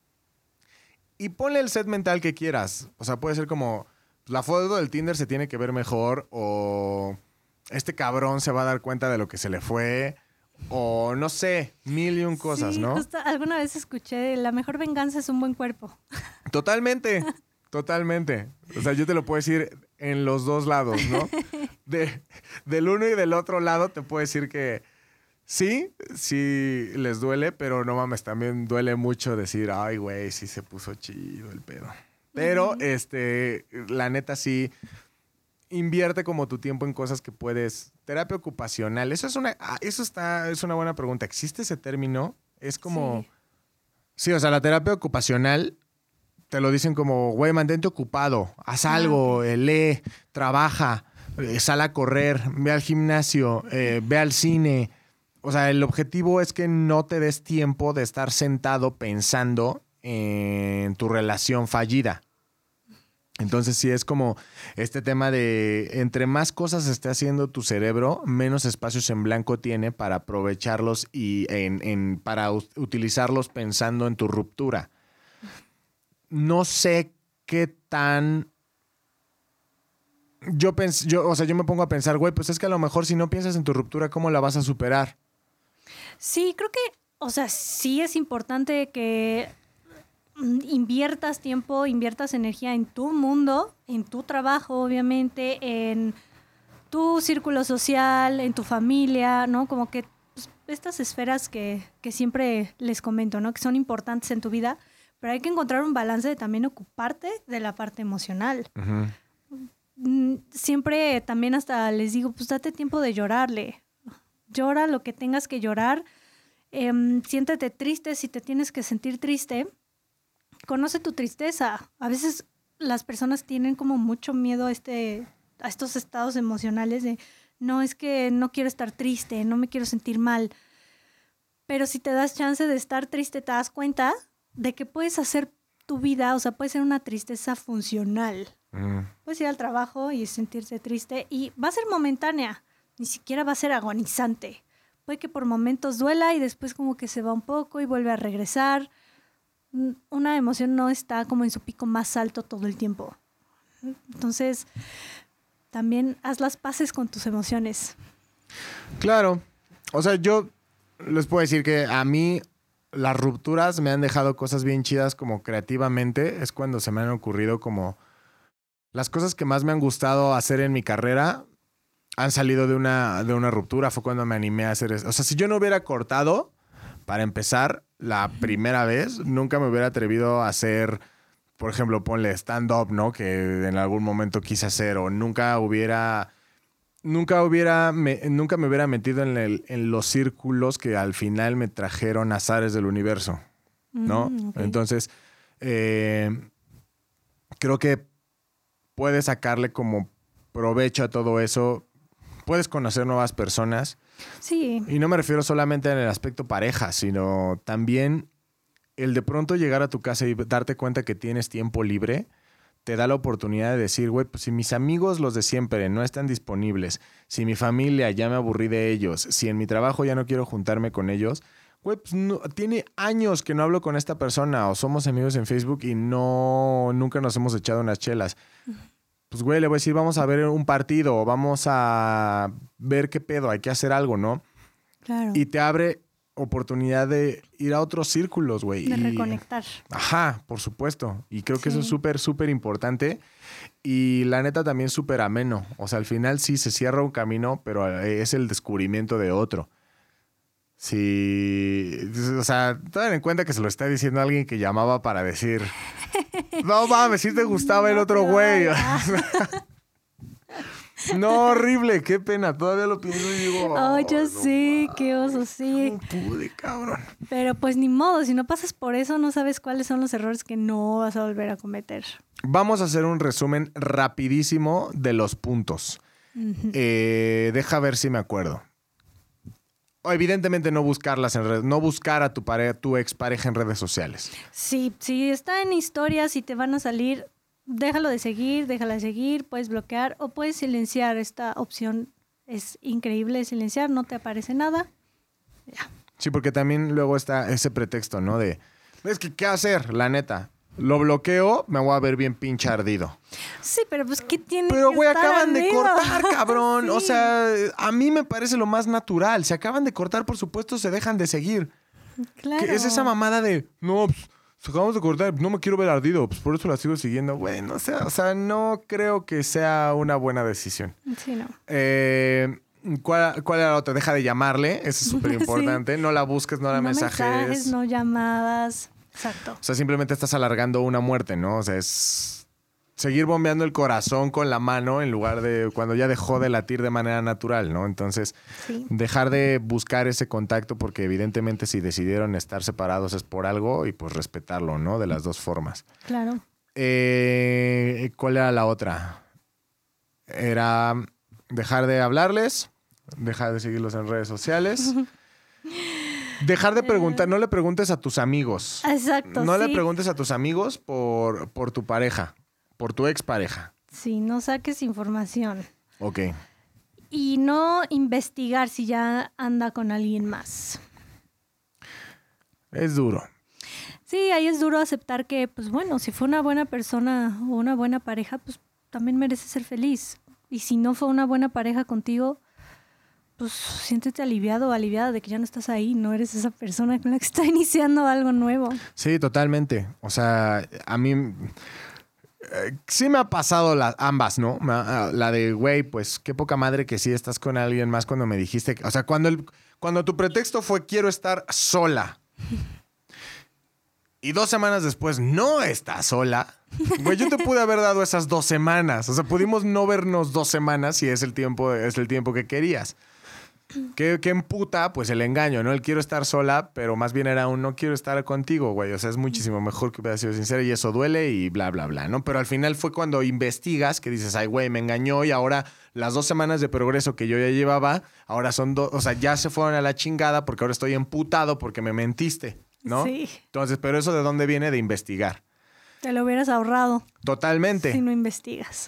Y ponle el set mental que quieras. O sea, puede ser como, la foto del Tinder se tiene que ver mejor o... este cabrón se va a dar cuenta de lo que se le fue, o no sé, mil y un cosas, sí, ¿no? Justo alguna vez escuché, la mejor venganza es un buen cuerpo. Totalmente, totalmente. O sea, yo te lo puedo decir en los dos lados, ¿no? De, del uno y del otro lado te puedo decir que sí, sí les duele, pero no mames, también duele mucho decir, ay, güey, sí se puso chido el pedo. Pero, uh-huh. este, la neta sí... invierte como tu tiempo en cosas que puedes... Terapia ocupacional. Eso es una... Eso está... Es una buena pregunta. ¿Existe ese término? Es como... Sí, sí, o sea, la terapia ocupacional te lo dicen como, güey, mantente ocupado. Haz ah, algo. Okay. Eh, lee. Trabaja. Eh, sal a correr. Ve al gimnasio. Eh, ve al cine. O sea, el objetivo es que no te des tiempo de estar sentado pensando en tu relación fallida. Entonces sí es como este tema de entre más cosas esté haciendo tu cerebro, menos espacios en blanco tiene para aprovecharlos y en, en, para u- utilizarlos pensando en tu ruptura. No sé qué tan... Yo, pens- yo, o sea, yo me pongo a pensar, güey, pues es que a lo mejor si no piensas en tu ruptura, ¿cómo la vas a superar? Sí, creo que, o sea, sí es importante que... inviertas tiempo, inviertas energía en tu mundo, en tu trabajo, obviamente, en tu círculo social, en tu familia, ¿no? Como que pues, estas esferas que, que siempre les comento, ¿no? Que son importantes en tu vida, pero hay que encontrar un balance de también ocuparte de la parte emocional. Uh-huh. Siempre también hasta les digo, pues date tiempo de llorarle. Llora lo que tengas que llorar. Eh, siéntete triste si te tienes que sentir triste. Conoce tu tristeza. A veces las personas tienen como mucho miedo a, este, a estos estados emocionales de no, es que no quiero estar triste, no me quiero sentir mal. Pero si te das chance de estar triste, te das cuenta de que puedes hacer tu vida, o sea, puede ser una tristeza funcional. Mm. Puedes ir al trabajo y sentirse triste y va a ser momentánea, ni siquiera va a ser agonizante. Puede que por momentos duela y después como que se va un poco y vuelve a regresar. Una emoción no está como en su pico más alto todo el tiempo. Entonces, también haz las paces con tus emociones. Claro. O sea, yo les puedo decir que a mí las rupturas me han dejado cosas bien chidas como creativamente. Es cuando se me han ocurrido como... Las cosas que más me han gustado hacer en mi carrera han salido de una, de una ruptura. Fue cuando me animé a hacer eso. O sea, si yo no hubiera cortado, para empezar... La primera vez nunca me hubiera atrevido a hacer, por ejemplo, ponle stand-up, ¿no? Que en algún momento quise hacer, o nunca hubiera, nunca hubiera, me, nunca me hubiera metido en, el, en los círculos que al final me trajeron azares del universo, ¿no? Mm, okay. Entonces, eh, creo que puedes sacarle como provecho a todo eso. Puedes conocer nuevas personas. Sí. Y no me refiero solamente en el aspecto pareja, sino también el de pronto llegar a tu casa y darte cuenta que tienes tiempo libre, te da la oportunidad de decir, güey, pues si mis amigos, los de siempre, no están disponibles, si mi familia ya me aburrí de ellos, si en mi trabajo ya no quiero juntarme con ellos, güey, pues no, tiene años que no hablo con esta persona o somos amigos en Facebook y no, nunca nos hemos echado unas chelas. Uh-huh. Pues, güey, le voy a decir, vamos a ver un partido, vamos a ver qué pedo, hay que hacer algo, ¿no? Claro. Y te abre oportunidad de ir a otros círculos, güey. De y, reconectar. Ajá, por supuesto. Y creo que Sí. eso es súper, súper importante. Y la neta también súper ameno. O sea, al final sí se cierra un camino, pero es el descubrimiento de otro. Sí, o sea, ten en cuenta que se lo está diciendo alguien que llamaba para decir, no mames, si te gustaba el No otro te güey. vayas. No, horrible, qué pena. Todavía lo pienso y digo, Oh, yo no sí, qué oso, sí. No pude, cabrón. Pero pues ni modo, si no pasas por eso, no sabes cuáles son los errores que no vas a volver a cometer. Vamos a hacer un resumen rapidísimo de los puntos. Ujú. Eh, deja ver si me acuerdo. Evidentemente no buscarlas en redes, no buscar a tu pareja, tu expareja en redes sociales. Sí, si está en historias y te van a salir, déjalo de seguir, déjala de seguir, puedes bloquear o puedes silenciar. Esta opción es increíble, silenciar, no te aparece nada. Ya. Sí, porque también luego está ese pretexto, ¿no? De, es que, ¿qué hacer? La neta. Lo bloqueo, me voy a ver bien pinche ardido. Sí, pero pues ¿qué tiene Pero, que güey, estar acaban de ardido? cortar, cabrón. Sí. O sea, a mí me parece lo más natural. Se acaban de cortar, por supuesto, se dejan de seguir. Claro. Que es esa mamada de, no, pues, acabamos de cortar, no me quiero ver ardido, pues por eso la sigo siguiendo. Bueno, o sea, o sea, no creo que sea una buena decisión. Sí, no. Eh, ¿cuál, ¿Cuál era la otra? Deja de llamarle, eso es súper importante. Sí. No la busques, no la No mensajes. mensajes, no llamadas. Exacto. O sea, simplemente estás alargando una muerte, ¿no? O sea, es seguir bombeando el corazón con la mano en lugar de cuando ya dejó de latir de manera natural, ¿no? Entonces, Sí. dejar de buscar ese contacto porque evidentemente si decidieron estar separados es por algo y pues respetarlo, ¿no? De las dos formas. Claro. Eh, ¿Cuál era la otra? Era dejar de hablarles, dejar de seguirlos en redes sociales. Dejar de preguntar, no le preguntes a tus amigos. Exacto. No sí. le preguntes a tus amigos por, por tu pareja, por tu expareja. Sí, no saques información. Ok. Y no investigar si ya anda con alguien más. Es duro. Sí, ahí es duro aceptar que, pues bueno, si fue una buena persona o una buena pareja, pues también merece ser feliz. Y si no fue una buena pareja contigo, pues siéntete aliviado o aliviada de que ya no estás ahí, no eres esa persona con la que está iniciando algo nuevo. Sí, totalmente. O sea, a mí eh, sí me ha pasado la, ambas, ¿no? Me ha- La de, güey, pues qué poca madre que sí estás con alguien más cuando me dijiste. que- O sea, cuando, el, cuando tu pretexto fue quiero estar sola. Y dos semanas después no estás sola. Güey, yo te pude haber dado esas dos semanas. O sea, pudimos no vernos dos semanas si es el tiempo, es el tiempo que querías. ¿Qué, qué emputa? Pues el engaño, ¿no? El quiero estar sola, pero más bien era un no quiero estar contigo, güey. O sea, es muchísimo mejor que hubiera sido sincera y eso duele y bla, bla, bla, ¿no? Pero al final fue cuando investigas que dices, ay, güey, me engañó y ahora las dos semanas de progreso que yo ya llevaba, ahora son dos, o sea, ya se fueron a la chingada porque ahora estoy emputado porque me mentiste, ¿no? Sí. Entonces, pero eso de dónde viene de investigar. Te lo hubieras ahorrado Totalmente. si no investigas.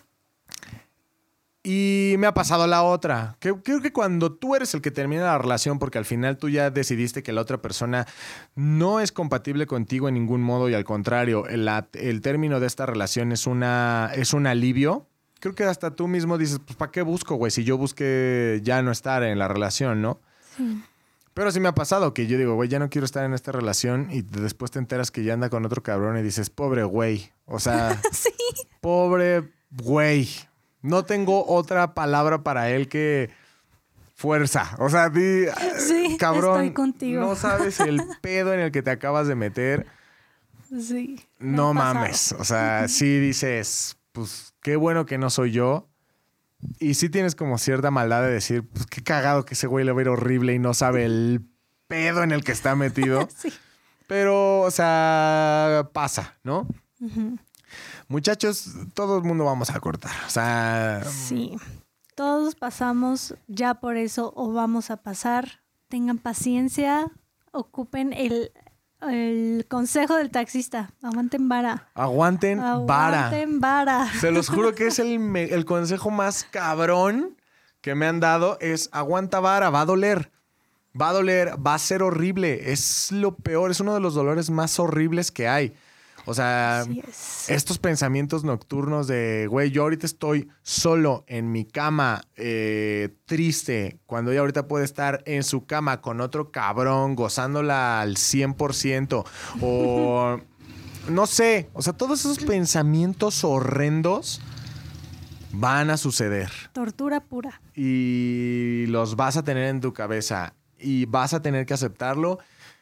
Y me ha pasado la otra. Que, creo que cuando tú eres el que termina la relación, porque al final tú ya decidiste que la otra persona no es compatible contigo en ningún modo y al contrario, el, el término de esta relación es, una, es un alivio. Creo que hasta tú mismo dices, pues ¿para qué busco, güey? Si yo busqué ya no estar en la relación, ¿no? Sí. Pero sí me ha pasado que yo digo, güey, ya no quiero estar en esta relación y después te enteras que ya anda con otro cabrón y dices, pobre güey. O sea, Sí. pobre güey. No tengo otra palabra para él que fuerza. O sea, di, Sí, cabrón, estoy contigo. no sabes el pedo en el que te acabas de meter. Sí. me No ha pasado. mames. O sea, sí dices, pues qué bueno que no soy yo. Y sí tienes como cierta maldad de decir, pues qué cagado que ese güey le va a ir horrible y no sabe el pedo en el que está metido. Sí. Pero, o sea, pasa, ¿no? Ujú. Muchachos, todo el mundo vamos a cortar. O sea, Sí. Todos pasamos ya por eso o vamos a pasar. Tengan paciencia, ocupen el, el consejo del taxista. Aguanten vara. aguanten vara. Aguanten vara. Se los juro que es el, me- el consejo más cabrón que me han dado. Es aguanta vara, va a doler. Va a doler, va a ser horrible. Es lo peor, es uno de los dolores más horribles que hay. O sea, estos pensamientos nocturnos de, güey, yo ahorita estoy solo en mi cama, eh, triste, cuando ella ahorita puede estar en su cama con otro cabrón, gozándola al cien por ciento. O no sé, o sea, todos esos pensamientos horrendos van a suceder. Tortura pura. Y los vas a tener en tu cabeza y vas a tener que aceptarlo.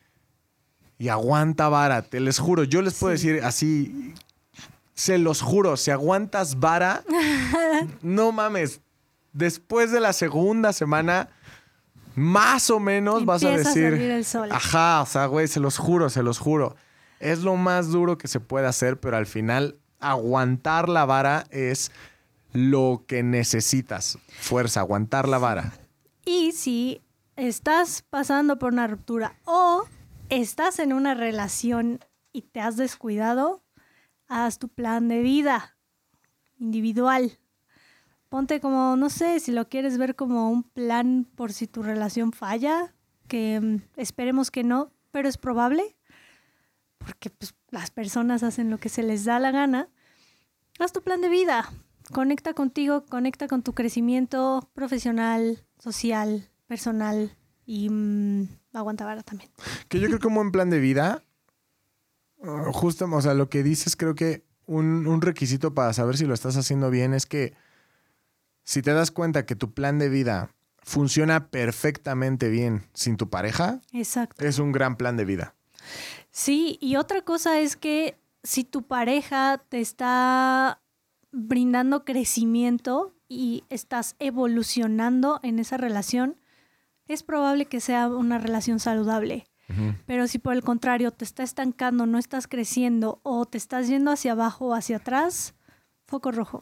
Y aguanta vara, te les juro. Yo les puedo sí. decir así, se los juro, si aguantas vara, no mames, después de la segunda semana, más o menos Empieza vas a decir... a salir el sol. Ajá, o sea, güey, se los juro, se los juro. Es lo más duro que se puede hacer, pero al final aguantar la vara es lo que necesitas. Fuerza, aguantar la vara. Y si estás pasando por una ruptura o estás en una relación y te has descuidado, haz tu plan de vida individual. Ponte como, no sé, si lo quieres ver como un plan por si tu relación falla, que um, esperemos que no, pero es probable, porque pues, las personas hacen lo que se les da la gana. Haz tu plan de vida. Conecta contigo, conecta con tu crecimiento profesional, social, personal y mmm, aguanta vara también. Que yo creo que un buen plan de vida, uh, justo, o sea, lo que dices, creo que un, un requisito para saber si lo estás haciendo bien es que si te das cuenta que tu plan de vida funciona perfectamente bien sin tu pareja, exacto, es un gran plan de vida. Sí, y otra cosa es que si tu pareja te está brindando crecimiento y estás evolucionando en esa relación, es probable que sea una relación saludable. Uh-huh. Pero si por el contrario te está estancando, no estás creciendo o te estás yendo hacia abajo o hacia atrás, foco rojo.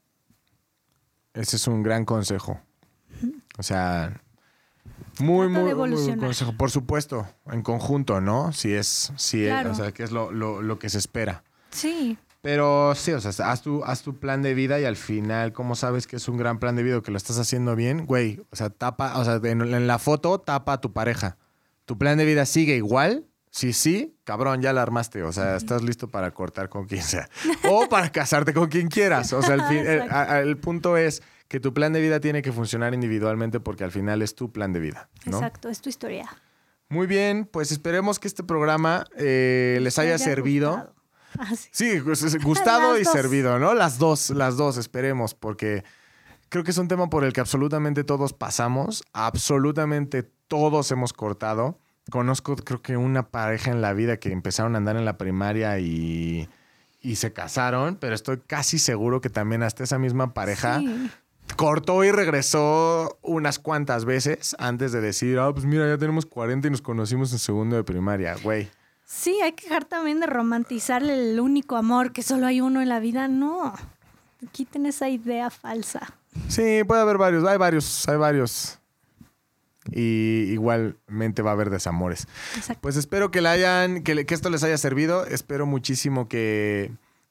Ese es un gran consejo. Uh-huh. O sea, muy, muy, muy buen consejo. Por supuesto, en conjunto, ¿no? Si es, si claro. es, o sea, que es lo, lo, lo que se espera. Sí. Pero sí, o sea, haz tu, haz tu plan de vida y al final, ¿cómo sabes que es un gran plan de vida o que lo estás haciendo bien? Güey, o sea, tapa, o sea, en, en la foto tapa a tu pareja. ¿Tu plan de vida sigue igual? Sí, sí, cabrón, ya la armaste. O sea, estás listo para cortar con quien sea. O para casarte con quien quieras. O sea, el, fin, el, el punto es que tu plan de vida tiene que funcionar individualmente porque al final es tu plan de vida, ¿no? Exacto, es tu historia. Muy bien, pues esperemos que este programa eh, les haya, haya servido. Gustado. Ah, sí. sí, gustado y dos. servido, ¿no? Las dos, las dos, esperemos, porque creo que es un tema por el que absolutamente todos pasamos, absolutamente todos hemos cortado. Conozco, creo que una pareja en la vida que empezaron a andar en la primaria y, y se casaron, pero estoy casi seguro que también hasta esa misma pareja sí. cortó y regresó unas cuantas veces antes de decir, ah, pues mira, ya tenemos cuarenta y nos conocimos en segundo de primaria, güey. Sí, hay que dejar también de romantizar el único amor, que solo hay uno en la vida. No, quiten esa idea falsa. Sí, puede haber varios, hay varios, hay varios. Y igualmente va a haber desamores. Exacto. Pues espero que, la hayan, que, que esto les haya servido. Espero muchísimo que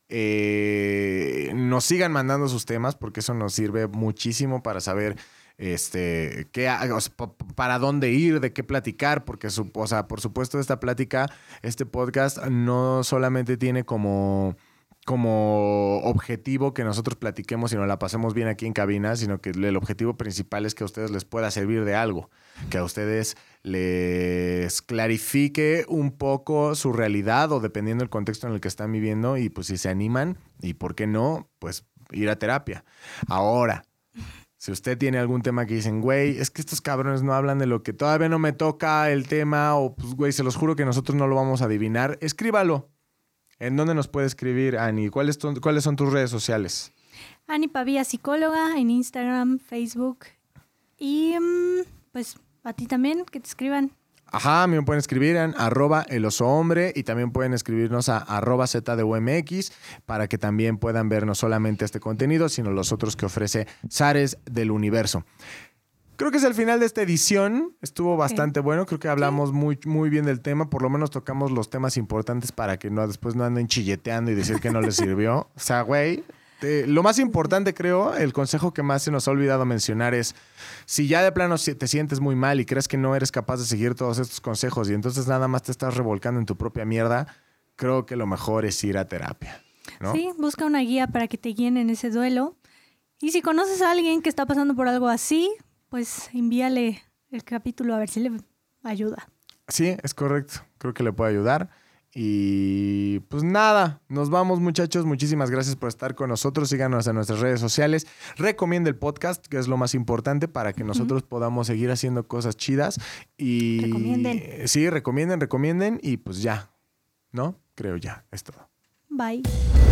eh, nos sigan mandando sus temas, porque eso nos sirve muchísimo para saber este, qué, o sea, para dónde ir, de qué platicar, porque su, o sea, por supuesto esta plática, este podcast no solamente tiene como, como objetivo que nosotros platiquemos y nos la pasemos bien aquí en cabina, sino que el objetivo principal es que a ustedes les pueda servir de algo, que a ustedes les clarifique un poco su realidad o dependiendo del contexto en el que están viviendo y pues si se animan y por qué no, pues ir a terapia. Ahora, si usted tiene algún tema que dicen, güey, es que estos cabrones no hablan de lo que todavía no me toca el tema o pues, güey, se los juro que nosotros no lo vamos a adivinar, escríbalo. ¿En dónde nos puede escribir, Ani? ¿Cuáles, tu, ¿Cuáles son tus redes sociales? Ani Pavía, psicóloga, en Instagram, Facebook. Y pues a ti también, que te escriban. Ajá, a mí me pueden escribir en arroba el oso hombre y también pueden escribirnos a arroba zdumx para que también puedan ver no solamente este contenido, sino los otros que ofrece Zares del Universo. Creo que es el final de esta edición. Estuvo bastante sí. bueno. Creo que hablamos sí. muy, muy bien del tema. Por lo menos tocamos los temas importantes para que no, después no anden chilleteando y decir que no les sirvió. O sea, güey, te, lo más importante, creo, el consejo que más se nos ha olvidado mencionar es si ya de plano te sientes muy mal y crees que no eres capaz de seguir todos estos consejos y entonces nada más te estás revolcando en tu propia mierda, creo que lo mejor es ir a terapia, ¿no? Sí, busca una guía para que te guíen en ese duelo. Y si conoces a alguien que está pasando por algo así, pues envíale el capítulo a ver si le ayuda. Sí, es correcto. Creo que le puede ayudar. Y pues nada, nos vamos, muchachos. Muchísimas gracias por estar con nosotros. Síganos en nuestras redes sociales. Recomienda el podcast, que es lo más importante para que nosotros uh-huh. podamos seguir haciendo cosas chidas. Y recomienden. Sí, recomienden, recomienden. Y pues ya, ¿no? Creo ya, es todo. Bye.